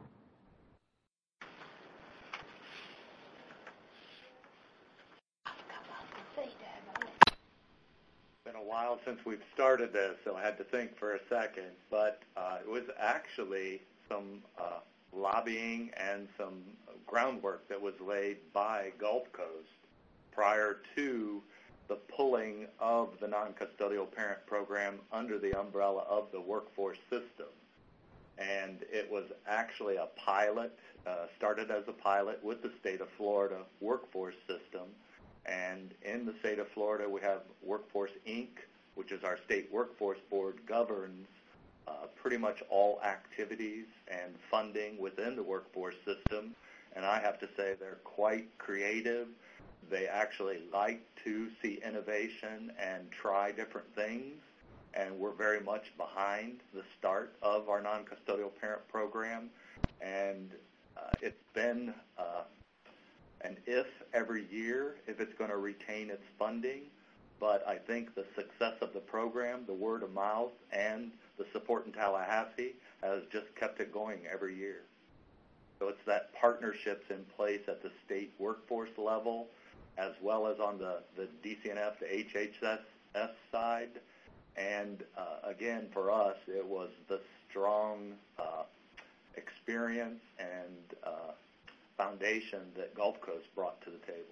It's been a while since we've started this, so I had to think for a second, but it was actually some lobbying and some groundwork that was laid by Gulf Coast prior to the pulling of the non-custodial parent program under the umbrella of the workforce system. And it was actually a pilot, started as a pilot with the state of Florida workforce system. And in the state of Florida, we have Workforce Inc., which is our state workforce board, governs pretty much all activities and funding within the workforce system. And I have to say they're quite creative. They actually like to see innovation and try different things, and we're very much behind the start of our non-custodial parent program. And it's been an if every year if it's going to retain its funding, but I think the success of the program, the word of mouth, and the support in Tallahassee has just kept it going every year. So it's that partnerships in place at the state workforce level, as well as on the DCNF, the HHS side. And again, for us, it was the strong experience and foundation that Gulf Coast brought to the table.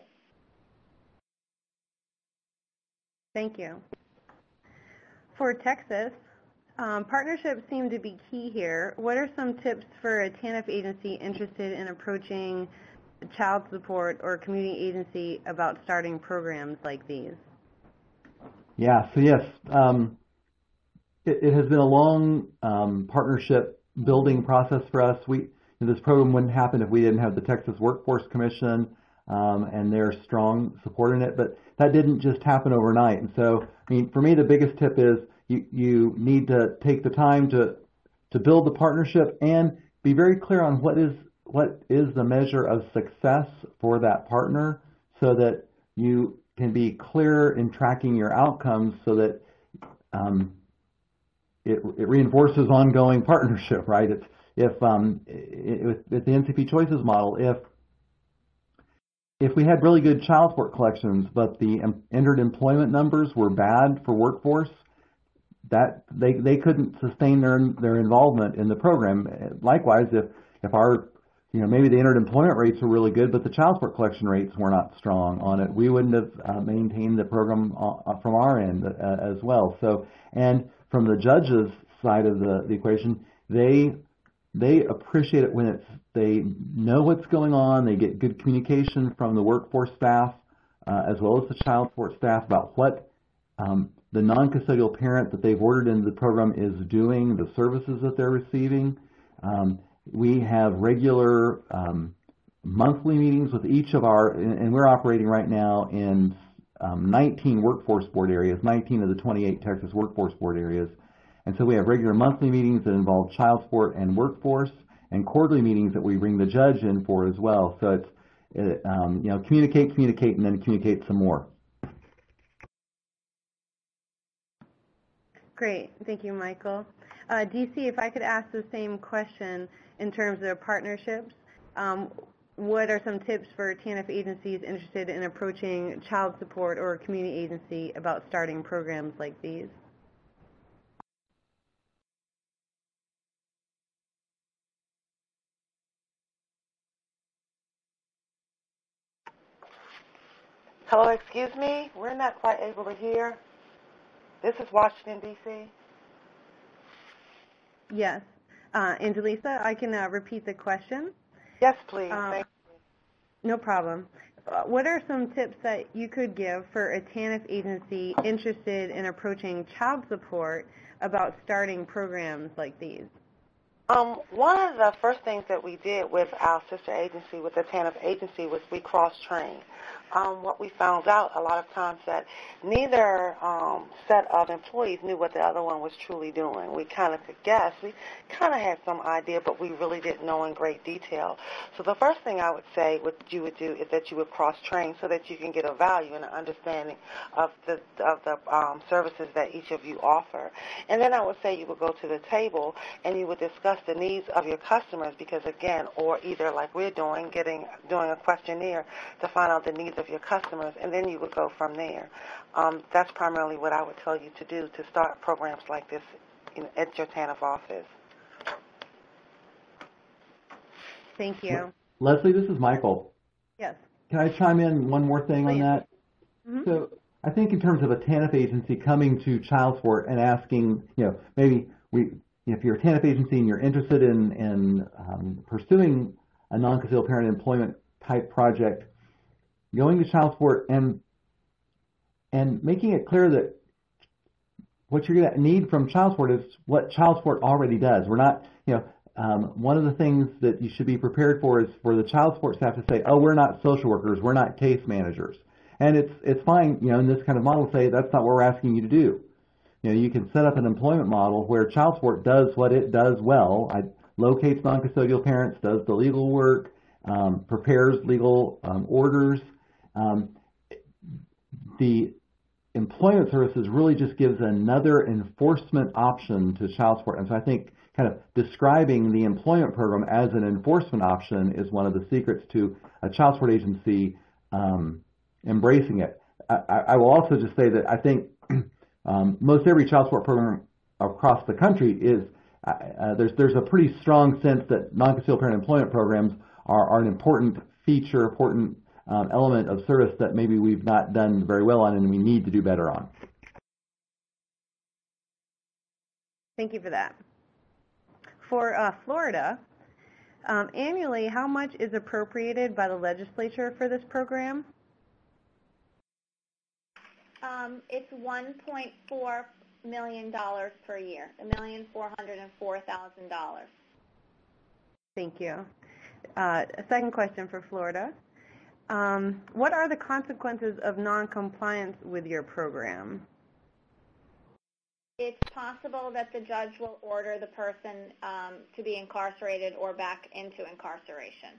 Thank you. For Texas, partnerships seem to be key here. What are some tips for a TANF agency interested in approaching child support or community agency about starting programs like these? Yeah, so yes, it has been a long partnership building process for us. This program wouldn't happen if we didn't have the Texas Workforce Commission and their strong support in it, but that didn't just happen overnight. And so, I mean, for me, the biggest tip is you need to take the time to build the partnership and be very clear on what is the measure of success for that partner, so that you can be clear in tracking your outcomes, so that it reinforces ongoing partnership, right? With the NCP Choices model, if we had really good child support collections, but the entered employment numbers were bad for workforce, that they couldn't sustain their involvement in the program. Likewise, if our maybe the entered employment rates were really good, but the child support collection rates were not strong on it, we wouldn't have maintained the program from our end as well. So, and from the judges' side of the equation, they appreciate it when they know what's going on. They get good communication from the workforce staff as well as the child support staff about what the non-custodial parent that they've ordered into the program is doing, the services that they're receiving. We have regular monthly meetings with each of our, and we're operating right now in 19 workforce board areas, 19 of the 28 Texas workforce board areas. And so we have regular monthly meetings that involve child support and workforce, and quarterly meetings that we bring the judge in for as well. So it's, communicate, and then communicate some more. Great. Thank you, Michael. DC, if I could ask the same question in terms of partnerships, what are some tips for TANF agencies interested in approaching child support or a community agency about starting programs like these? Hello, excuse me. We're not quite able to hear. This is Washington, D.C. Yes. Angelisa, I can repeat the question. Yes, please. Thank you. No problem. What are some tips that you could give for a TANF agency interested in approaching child support about starting programs like these? One of the first things that we did with our sister agency, with the TANF agency, was we cross-trained. What we found out a lot of times that neither set of employees knew what the other one was truly doing. We kind of could guess. We kind of had some idea, but we really didn't know in great detail. So the first thing I would say what you would do is that you would cross-train so that you can get a value and an understanding of the services that each of you offer. And then I would say you would go to the table and you would discuss the needs of your customers, because again, or either like we're doing a questionnaire to find out the needs of your customers, and then you would go from there. That's primarily what I would tell you to do to start programs like this at your TANF office. Thank you. Leslie, this is Michael. Yes. Can I chime in one more thing on that? Mm-hmm. So I think in terms of a TANF agency coming to child support and asking, maybe if you're a TANF agency and you're interested in pursuing a non-custodial parent employment type project, going to child support and making it clear that what you're going to need from child support is what child support already does. We're not, one of the things that you should be prepared for is for the child support staff to say, oh, we're not social workers, we're not case managers. And it's fine, in this kind of model, say that's not what we're asking you to do. You can set up an employment model where child support does what it does well, locates non-custodial parents, does the legal work, prepares legal orders. The employment services really just gives another enforcement option to child support. And so I think kind of describing the employment program as an enforcement option is one of the secrets to a child support agency embracing it. I will also just say that I think most every child support program across the country is there's a pretty strong sense that non-custodial parent employment programs are an important feature, important element of service that maybe we've not done very well on and we need to do better on. Thank you for that. For Florida, annually, how much is appropriated by the legislature for this program? It's $1.4 million per year, $1,404,000. Thank you. A second question for Florida. What are the consequences of non-compliance with your program? It's possible that the judge will order the person to be incarcerated or back into incarceration.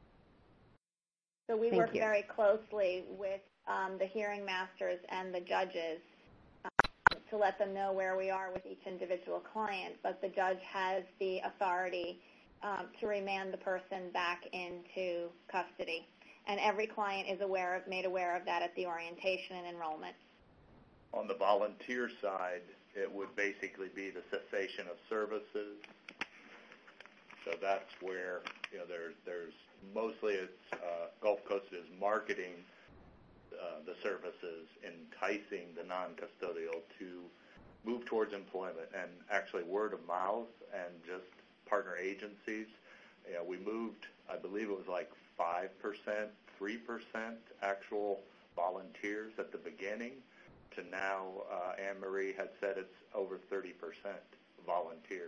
So we work very closely with the hearing masters and the judges to let them know where we are with each individual client, but the judge has the authority to remand the person back into custody. And every client is made aware of that at the orientation and enrollment. On the volunteer side, it would basically be the cessation of services. So that's where, you know, there's mostly Gulf Coast is marketing the services, enticing the non-custodial to move towards employment, and actually word of mouth and just partner agencies. You know, we moved, I believe it was like 5%, 3% actual volunteers at the beginning to now, Anne Marie had said it's over 30% volunteer.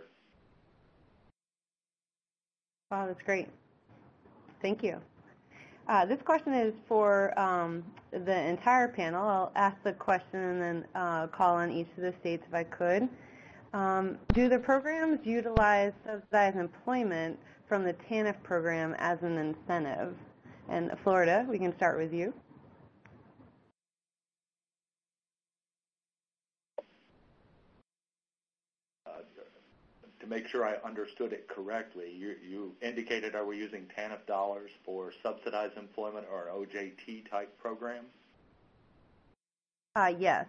Wow, that's great. Thank you. This question is for the entire panel. I'll ask the question and then call on each of the states if I could. Do the programs utilize subsidized employment from the TANF program as an incentive? And Florida, we can start with you. To make sure I understood it correctly, you indicated, are we using TANF dollars for subsidized employment or an OJT type program? Yes.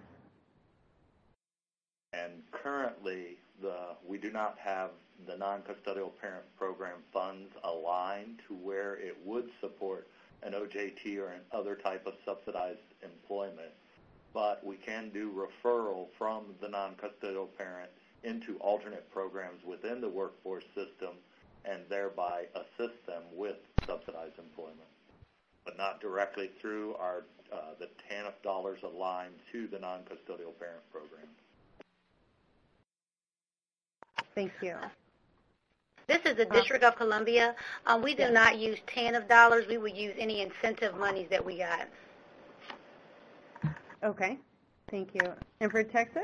And currently, we do not have the non-custodial parent program funds aligned to where it would support an OJT or an other type of subsidized employment. But we can do referral from the non-custodial parent into alternate programs within the workforce system and thereby assist them with subsidized employment, but not directly through our the TANF dollars aligned to the non-custodial parent program. Thank you. This is the District of Columbia. We do not use TANF dollars. We would use any incentive monies that we got. Okay. Thank you. And for Texas?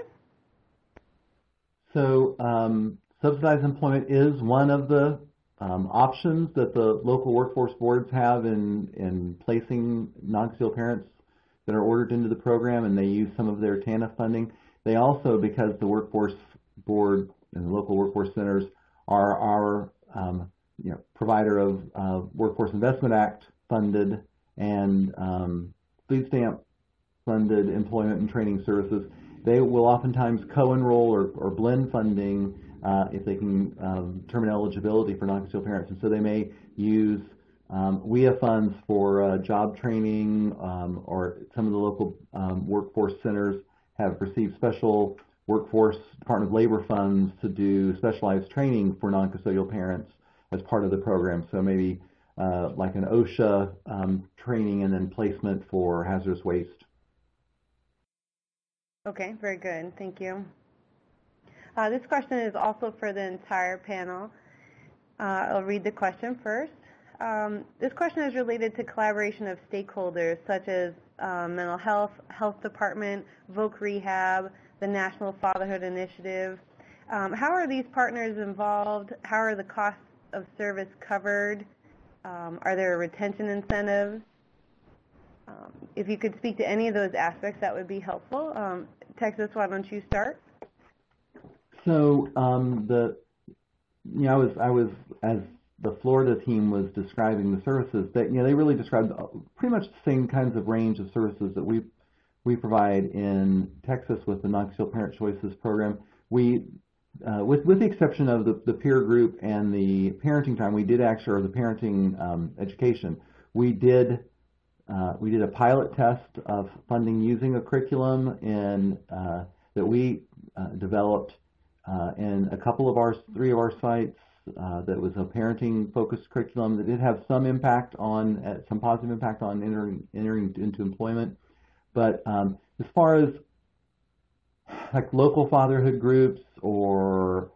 So subsidized employment is one of the options that the local workforce boards have in placing non-custodial parents that are ordered into the program, and they use some of their TANF funding. They also, because the workforce board and the local workforce centers are our provider of Workforce Investment Act funded and food stamp funded employment and training services, they will oftentimes co-enroll or blend funding if they can determine eligibility for non-custodial parents. And so they may use WIA funds for job training, or some of the local workforce centers have received special workforce Department of Labor funds to do specialized training for non-custodial parents as part of the program. So maybe like an OSHA training and then placement for hazardous waste. Okay, very good. Thank you. This question is also for the entire panel. I'll read the question first. This question is related to collaboration of stakeholders such as mental health, health department, Voc Rehab, the National Fatherhood Initiative. How are these partners involved? How are the costs of service covered? Are there retention incentives? If you could speak to any of those aspects, that would be helpful. Texas, why don't you start? So I was as the Florida team was describing the services, that they really described pretty much the same kinds of range of services that we provide in Texas with the Non-Custodial Parent Choices program. We, with the exception of the peer group and the parenting time, we did actually, or the parenting education, we did a pilot test of funding using a curriculum that we developed in three of our sites. That was a parenting-focused curriculum that did have some impact on, some positive impact on entering into employment. But as far as like local fatherhood groups or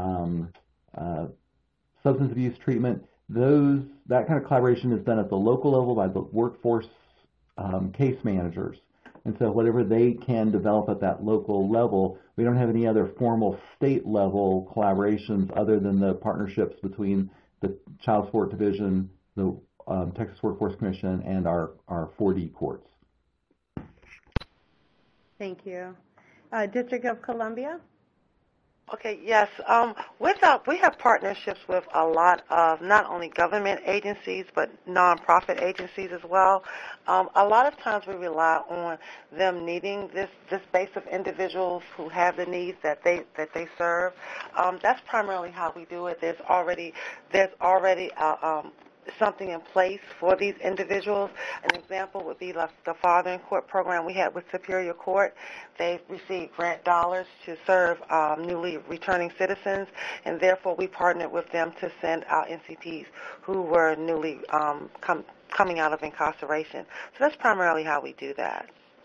substance abuse treatment, that kind of collaboration is done at the local level by the workforce case managers. And so whatever they can develop at that local level, we don't have any other formal state-level collaborations other than the partnerships between the Child Support Division, the Texas Workforce Commission, and our 4D courts. Thank you. District of Columbia? Okay, yes. We have partnerships with a lot of not only government agencies but nonprofit agencies as well. A lot of times we rely on them needing this base of individuals who have the needs that they serve. That's primarily how we do it. There's already something in place for these individuals. An example would be the Father in Court program we had with Superior Court. They received grant dollars to serve newly returning citizens, and therefore we partnered with them to send out NCPs who were newly coming out of incarceration. So that's primarily how we do that.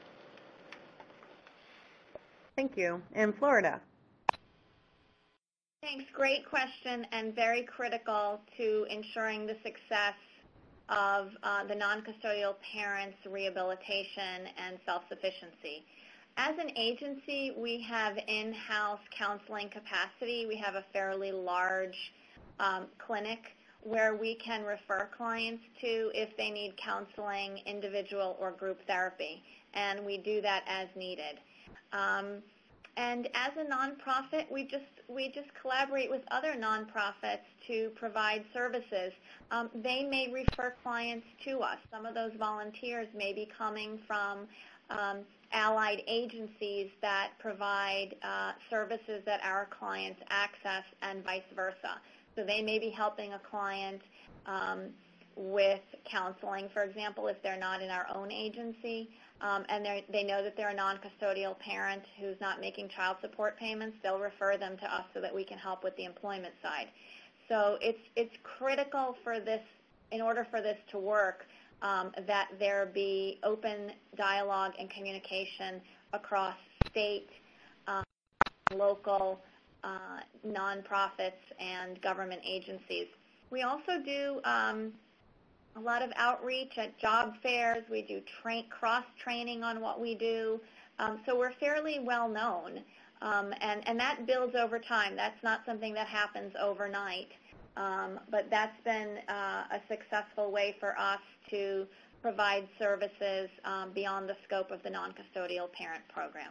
Thank you. And Florida? Thanks. Great question and very critical to ensuring the success of the non-custodial parents' rehabilitation and self-sufficiency. As an agency, we have in-house counseling capacity. We have a fairly large clinic where we can refer clients to if they need counseling, individual or group therapy, and we do that as needed. And as a nonprofit, we just collaborate with other nonprofits to provide services. They may refer clients to us. Some of those volunteers may be coming from allied agencies that provide services that our clients access and vice versa. So they may be helping a client with counseling, for example, if they're not in our own agency. And they know that they're a non-custodial parent who's not making child support payments, they'll refer them to us so that we can help with the employment side. So it's critical for this, in order for this to work, that there be open dialogue and communication across state, local, nonprofits, and government agencies. We also do a lot of outreach at job fairs. We do cross-training on what we do. So we're fairly well known, and that builds over time. That's not something that happens overnight, but that's been a successful way for us to provide services beyond the scope of the non-custodial parent program.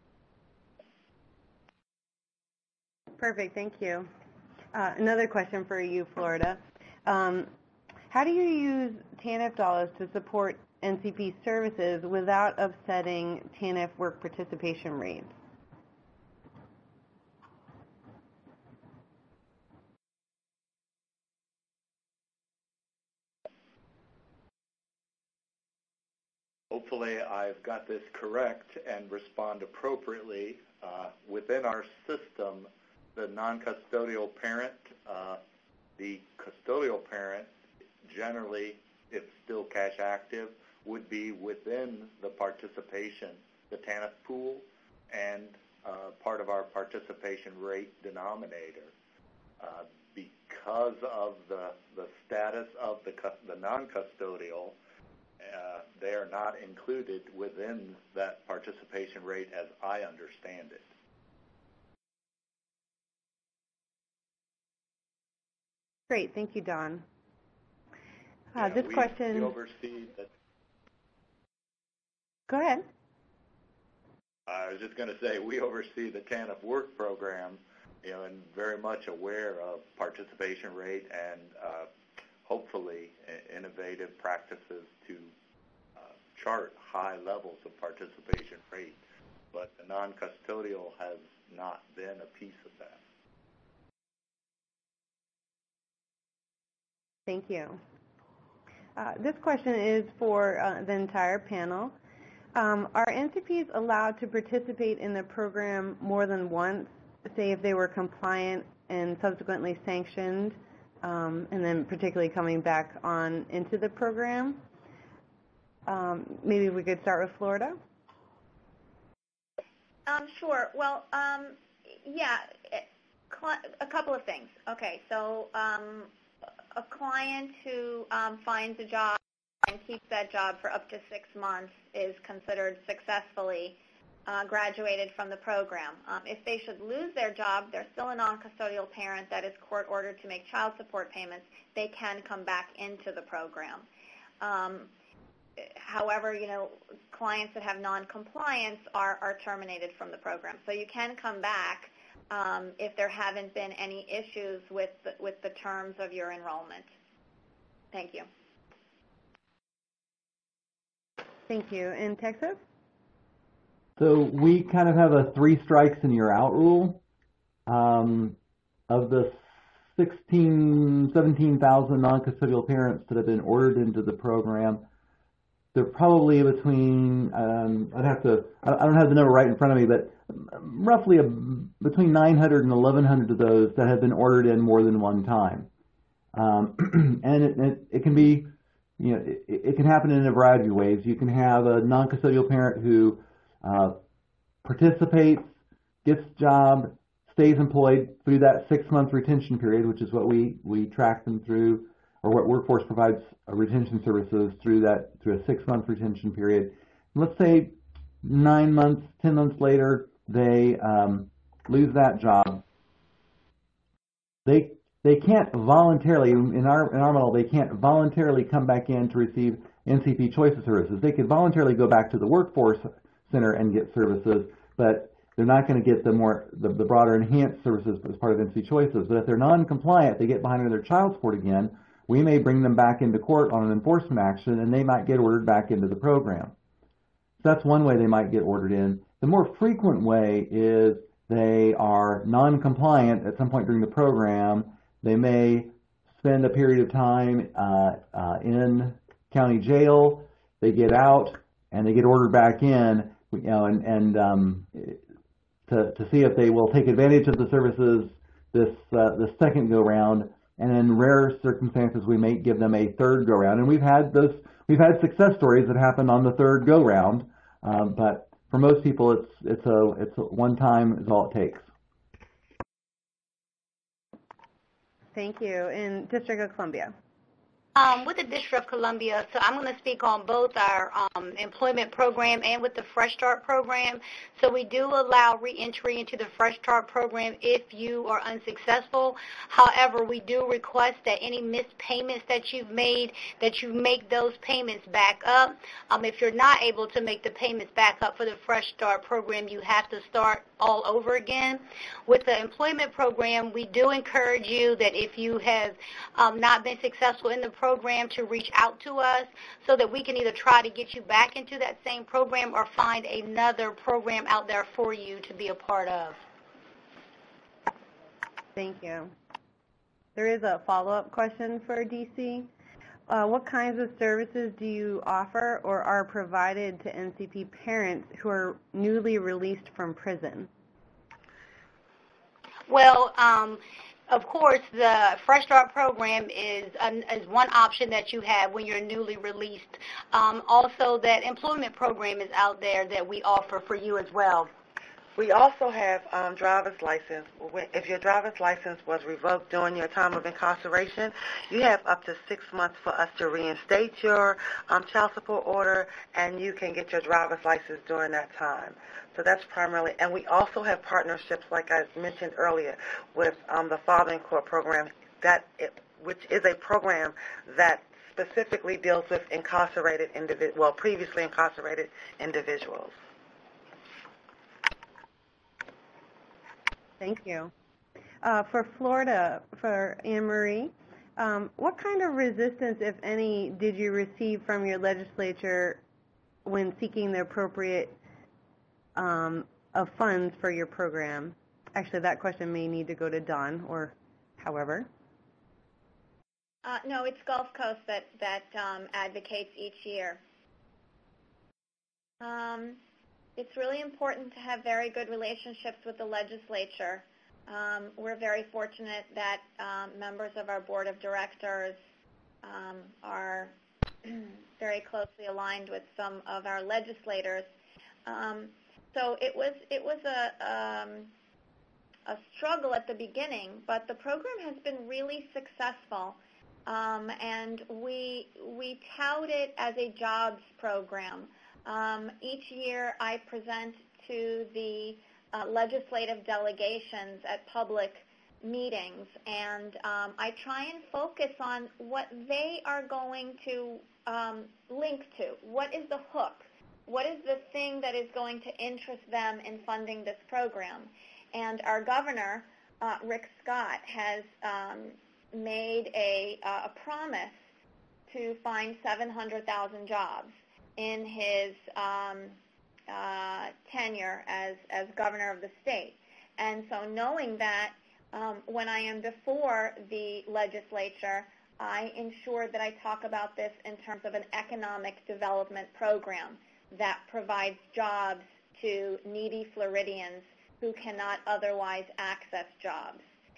Perfect, thank you. Another question for you, Florida. How do you use TANF dollars to support NCP services without upsetting TANF work participation rates? Hopefully I've got this correct and respond appropriately. Within our system, the non-custodial parent, the custodial parent, generally, if still cash active, would be within the participation, the TANF pool, and part of our participation rate denominator. Because of the status of the non-custodial, they are not included within that participation rate as I understand it. Great, thank you, Don. This question. We oversee that. Go ahead. I was just going to say we oversee the TANF work program, and very much aware of participation rate and hopefully innovative practices to chart high levels of participation rate. But the non-custodial has not been a piece of that. Thank you. This question is for the entire panel. Are NCPs allowed to participate in the program more than once, say if they were compliant and subsequently sanctioned, and then particularly coming back on into the program? Maybe we could start with Florida. Sure. Well, yeah, a couple of things. Okay, so a client who finds a job and keeps that job for up to 6 months is considered successfully graduated from the program. If they should lose their job, they're still a non-custodial parent that is court-ordered to make child support payments. They can come back into the program. However, clients that have non-compliance are terminated from the program. So you can come back if there haven't been any issues with the terms of your enrollment. Thank you. Thank you. In Texas? So we kind of have a 3 strikes and you're out rule. Of the 17,000 non-custodial parents that have been ordered into the program, they're probably between, I don't have the number right in front of me, but roughly between 900 and 1,100 of those that have been ordered in more than one time. And it can be, it can happen in a variety of ways. You can have a non-custodial parent who participates, gets a job, stays employed through that 6-month retention period, which is what we track them through, or what Workforce provides retention services through a 6-month retention period. Let's say 9 months, 10 months later, they lose that job. They can't voluntarily, in our model, they can't voluntarily come back in to receive NCP Choices services. They could voluntarily go back to the Workforce Center and get services, but they're not going to get the broader enhanced services as part of NCP Choices. But if they're non-compliant, they get behind on their child support again, we may bring them back into court on an enforcement action, and they might get ordered back into the program. So that's one way they might get ordered in. The more frequent way is they are non-compliant at some point during the program. They may spend a period of time in county jail. They get out, and they get ordered back in, to see if they will take advantage of the services this second go-round. And in rare circumstances, we may give them a third go-round. And we've had success stories that happened on the third go-round, but for most people, it's one time is all it takes. Thank you. In District of Columbia. With the District of Columbia, so I'm going to speak on both our employment program and with the Fresh Start program. So we do allow reentry into the Fresh Start program if you are unsuccessful. However, we do request that any missed payments that you've made, that you make those payments back up. If you're not able to make the payments back up for the Fresh Start program, you have to start all over again. With the employment program, we do encourage you that if you have not been successful in the program, to reach out to us so that we can either try to get you back into that same program or find another program out there for you to be a part of. Thank you. There is a follow-up question for DC. What kinds of services do you offer or are provided to NCP parents who are newly released from prison? Well, of course, the Fresh Start program is one option that you have when you're newly released. Also, that employment program is out there that we offer for you as well. We also have driver's license. If your driver's license was revoked during your time of incarceration, you have up to 6 months for us to reinstate your child support order, and you can get your driver's license during that time. So that's primarily, and we also have partnerships, like I mentioned earlier, with the Father in Court program, which is a program that specifically deals with previously incarcerated individuals. Thank you. For Florida, for Anne Marie, what kind of resistance, if any, did you receive from your legislature when seeking the appropriate of funds for your program? Actually, that question may need to go to Don, or however. No, it's Gulf Coast that advocates each year. It's really important to have very good relationships with the legislature. We're very fortunate that members of our board of directors are very closely aligned with some of our legislators. So it was a struggle at the beginning, but the program has been really successful. and we tout it as a jobs program. Each year I present to the legislative delegations at public meetings, and I try and focus on what they are going to link to. What is the hook? What is the thing that is going to interest them in funding this program? And our governor, Rick Scott, has made a promise to find 700,000 jobs in his tenure as governor of the state. And so knowing that, when I am before the legislature, I ensure that I talk about this in terms of an economic development program that provides jobs to needy Floridians who cannot otherwise access jobs.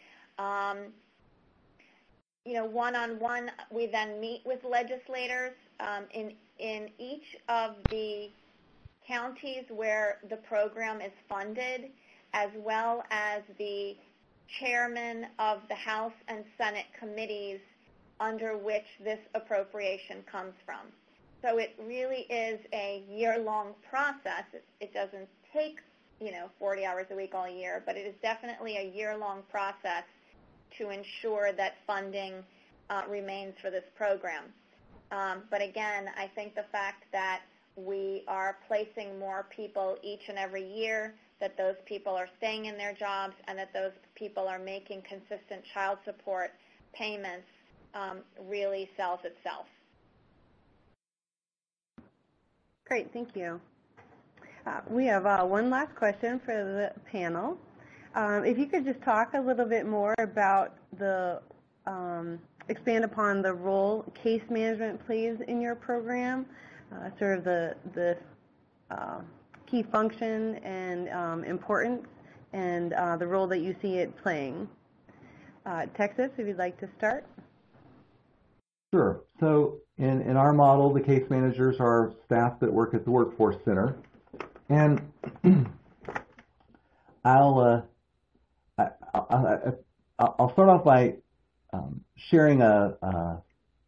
One-on-one, we then meet with legislators in each of the counties where the program is funded, as well as the chairman of the House and Senate committees under which this appropriation comes from. So it really is a year-long process. It doesn't take 40 hours a week all year, but it is definitely a year-long process to ensure that funding remains for this program. But again, I think the fact that we are placing more people each and every year, that those people are staying in their jobs, and that those people are making consistent child support payments really sells itself. Great, thank you. We have one last question for the panel. If you could just talk a little bit more about the, expand upon the role case management plays in your program, sort of the key function and importance, and the role that you see it playing. Texas, if you'd like to start. Sure. So in our model, the case managers are staff that work at the Workforce Center. And I'll start off by sharing a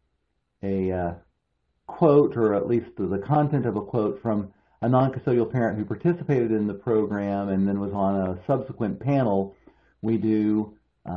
quote, or at least the content of a quote from a non-custodial parent who participated in the program and then was on a subsequent panel. We do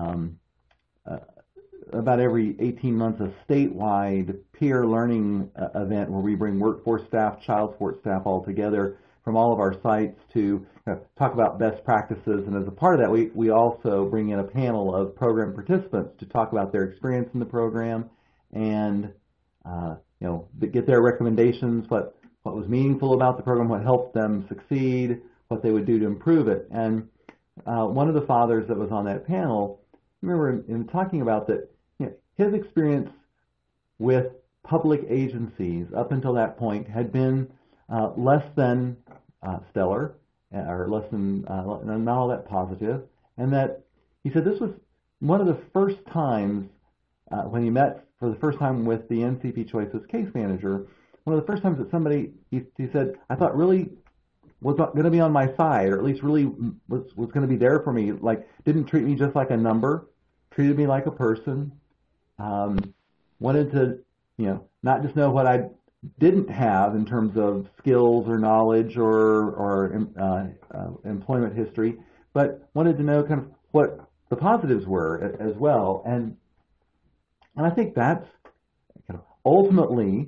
about every 18 months a statewide peer learning event where we bring workforce staff, child support staff all together from all of our sites to talk about best practices. And as a part of that, we also bring in a panel of program participants to talk about their experience in the program and get their recommendations, what was meaningful about the program, what helped them succeed, what they would do to improve it. And one of the fathers that was on that panel, I remember in talking about that, his experience with public agencies up until that point had been less than stellar, or less than not all that positive, and that he said this was one of the first times when he met for the first time with the NCP Choices case manager, one of the first times that somebody, he said, I thought really was going to be on my side, or at least really was going to be there for me, like didn't treat me just like a number, treated me like a person, wanted to, not just know what I didn't have in terms of skills or knowledge or employment history, but wanted to know kind of what the positives were as well. And I think that's kind of ultimately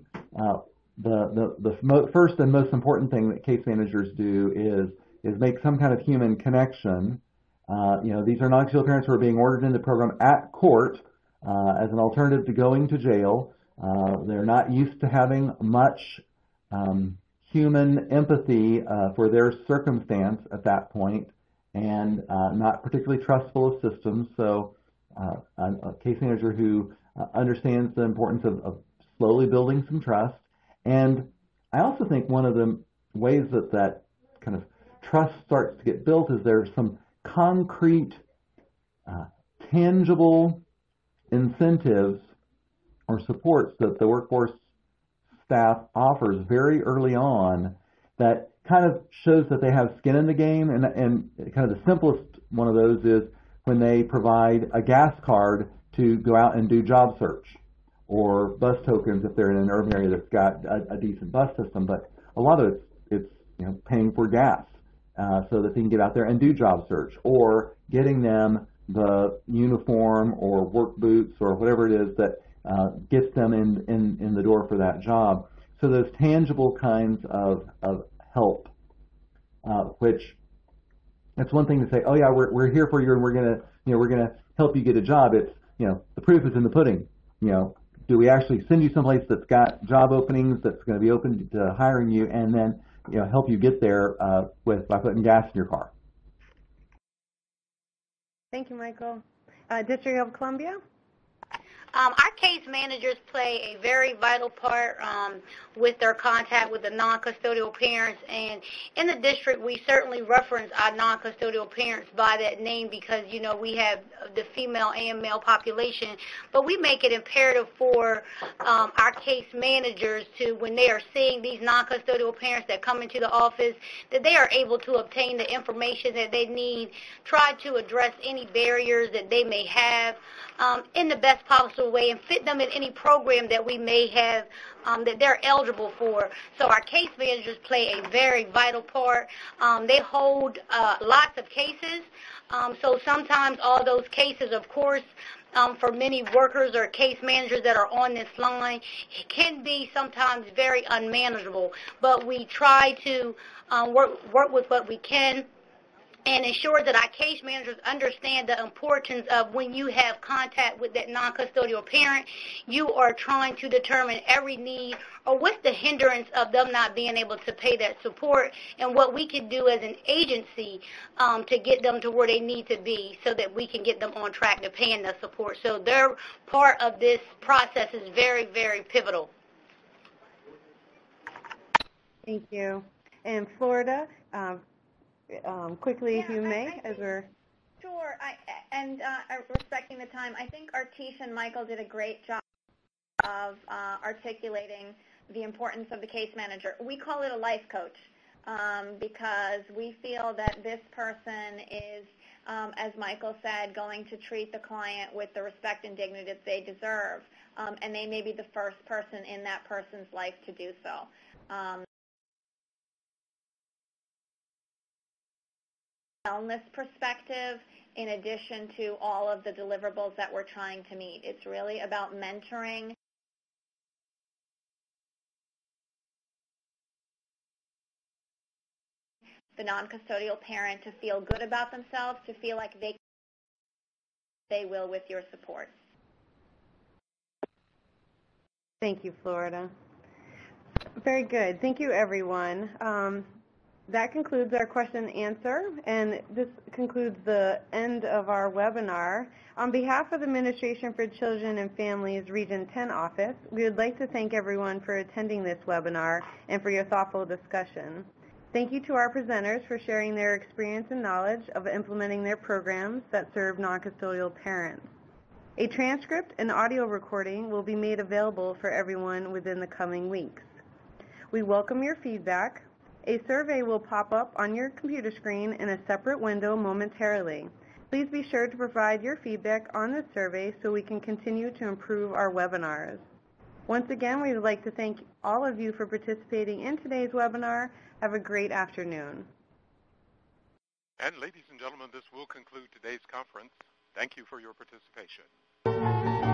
the first and most important thing that case managers do is make some kind of human connection. These are non-custodial parents who are being ordered into the program at court as an alternative to going to jail. They're not used to having much human empathy for their circumstance at that point, and not particularly trustful of systems. So a case manager who understands the importance of slowly building some trust. And I also think one of the ways that kind of trust starts to get built is there's some concrete, tangible incentives or supports that the workforce staff offers very early on that kind of shows that they have skin in the game. And kind of the simplest one of those is when they provide a gas card to go out and do job search. or bus tokens if they're in an urban area that's got a decent bus system. But a lot of it's paying for gas so that they can get out there and do job search, or getting them the uniform or work boots or whatever it is that gets them in the door for that job. So those tangible kinds of help, which it's one thing to say, oh yeah, we're here for you and we're gonna help you get a job. It's the proof is in the pudding. Do we actually send you someplace that's got job openings, that's going to be open to hiring you, and then help you get there by putting gas in your car? Thank you, Michael. District of Columbia? Our case managers play a very vital part with their contact with the non-custodial parents, and in the district we certainly reference our non-custodial parents by that name because we have the female and male population, but we make it imperative for our case managers to, when they are seeing these non-custodial parents that come into the office, that they are able to obtain the information that they need, try to address any barriers that they may have in the best possible way, and fit them in any program that we may have that they're eligible for. So our case managers play a very vital part. They hold lots of cases, so sometimes all those cases, of course, for many workers or case managers that are on this line, can be sometimes very unmanageable, but we try to work with what we can and ensure that our case managers understand the importance of when you have contact with that non-custodial parent, you are trying to determine every need or what's the hindrance of them not being able to pay that support, and what we can do as an agency to get them to where they need to be so that we can get them on track to paying the support. So their part of this process is very, very pivotal. Thank you. In Florida, quickly, if you may, as we're... Sure, respecting the time, I think Artish and Michael did a great job of articulating the importance of the case manager. We call it a life coach because we feel that this person is, as Michael said, going to treat the client with the respect and dignity that they deserve, and they may be the first person in that person's life to do so. Wellness perspective, in addition to all of the deliverables that we're trying to meet. It's really about mentoring the non-custodial parent to feel good about themselves, to feel like they will with your support. Thank you, Florida. Very good. Thank you, everyone. That concludes our question and answer, and this concludes the end of our webinar. On behalf of the Administration for Children and Families Region 10 office, we would like to thank everyone for attending this webinar and for your thoughtful discussion. Thank you to our presenters for sharing their experience and knowledge of implementing their programs that serve non-custodial parents. A transcript and audio recording will be made available for everyone within the coming weeks. We welcome your feedback. A survey will pop up on your computer screen in a separate window momentarily. Please be sure to provide your feedback on this survey so we can continue to improve our webinars. Once again, we would like to thank all of you for participating in today's webinar. Have a great afternoon. And ladies and gentlemen, this will conclude today's conference. Thank you for your participation.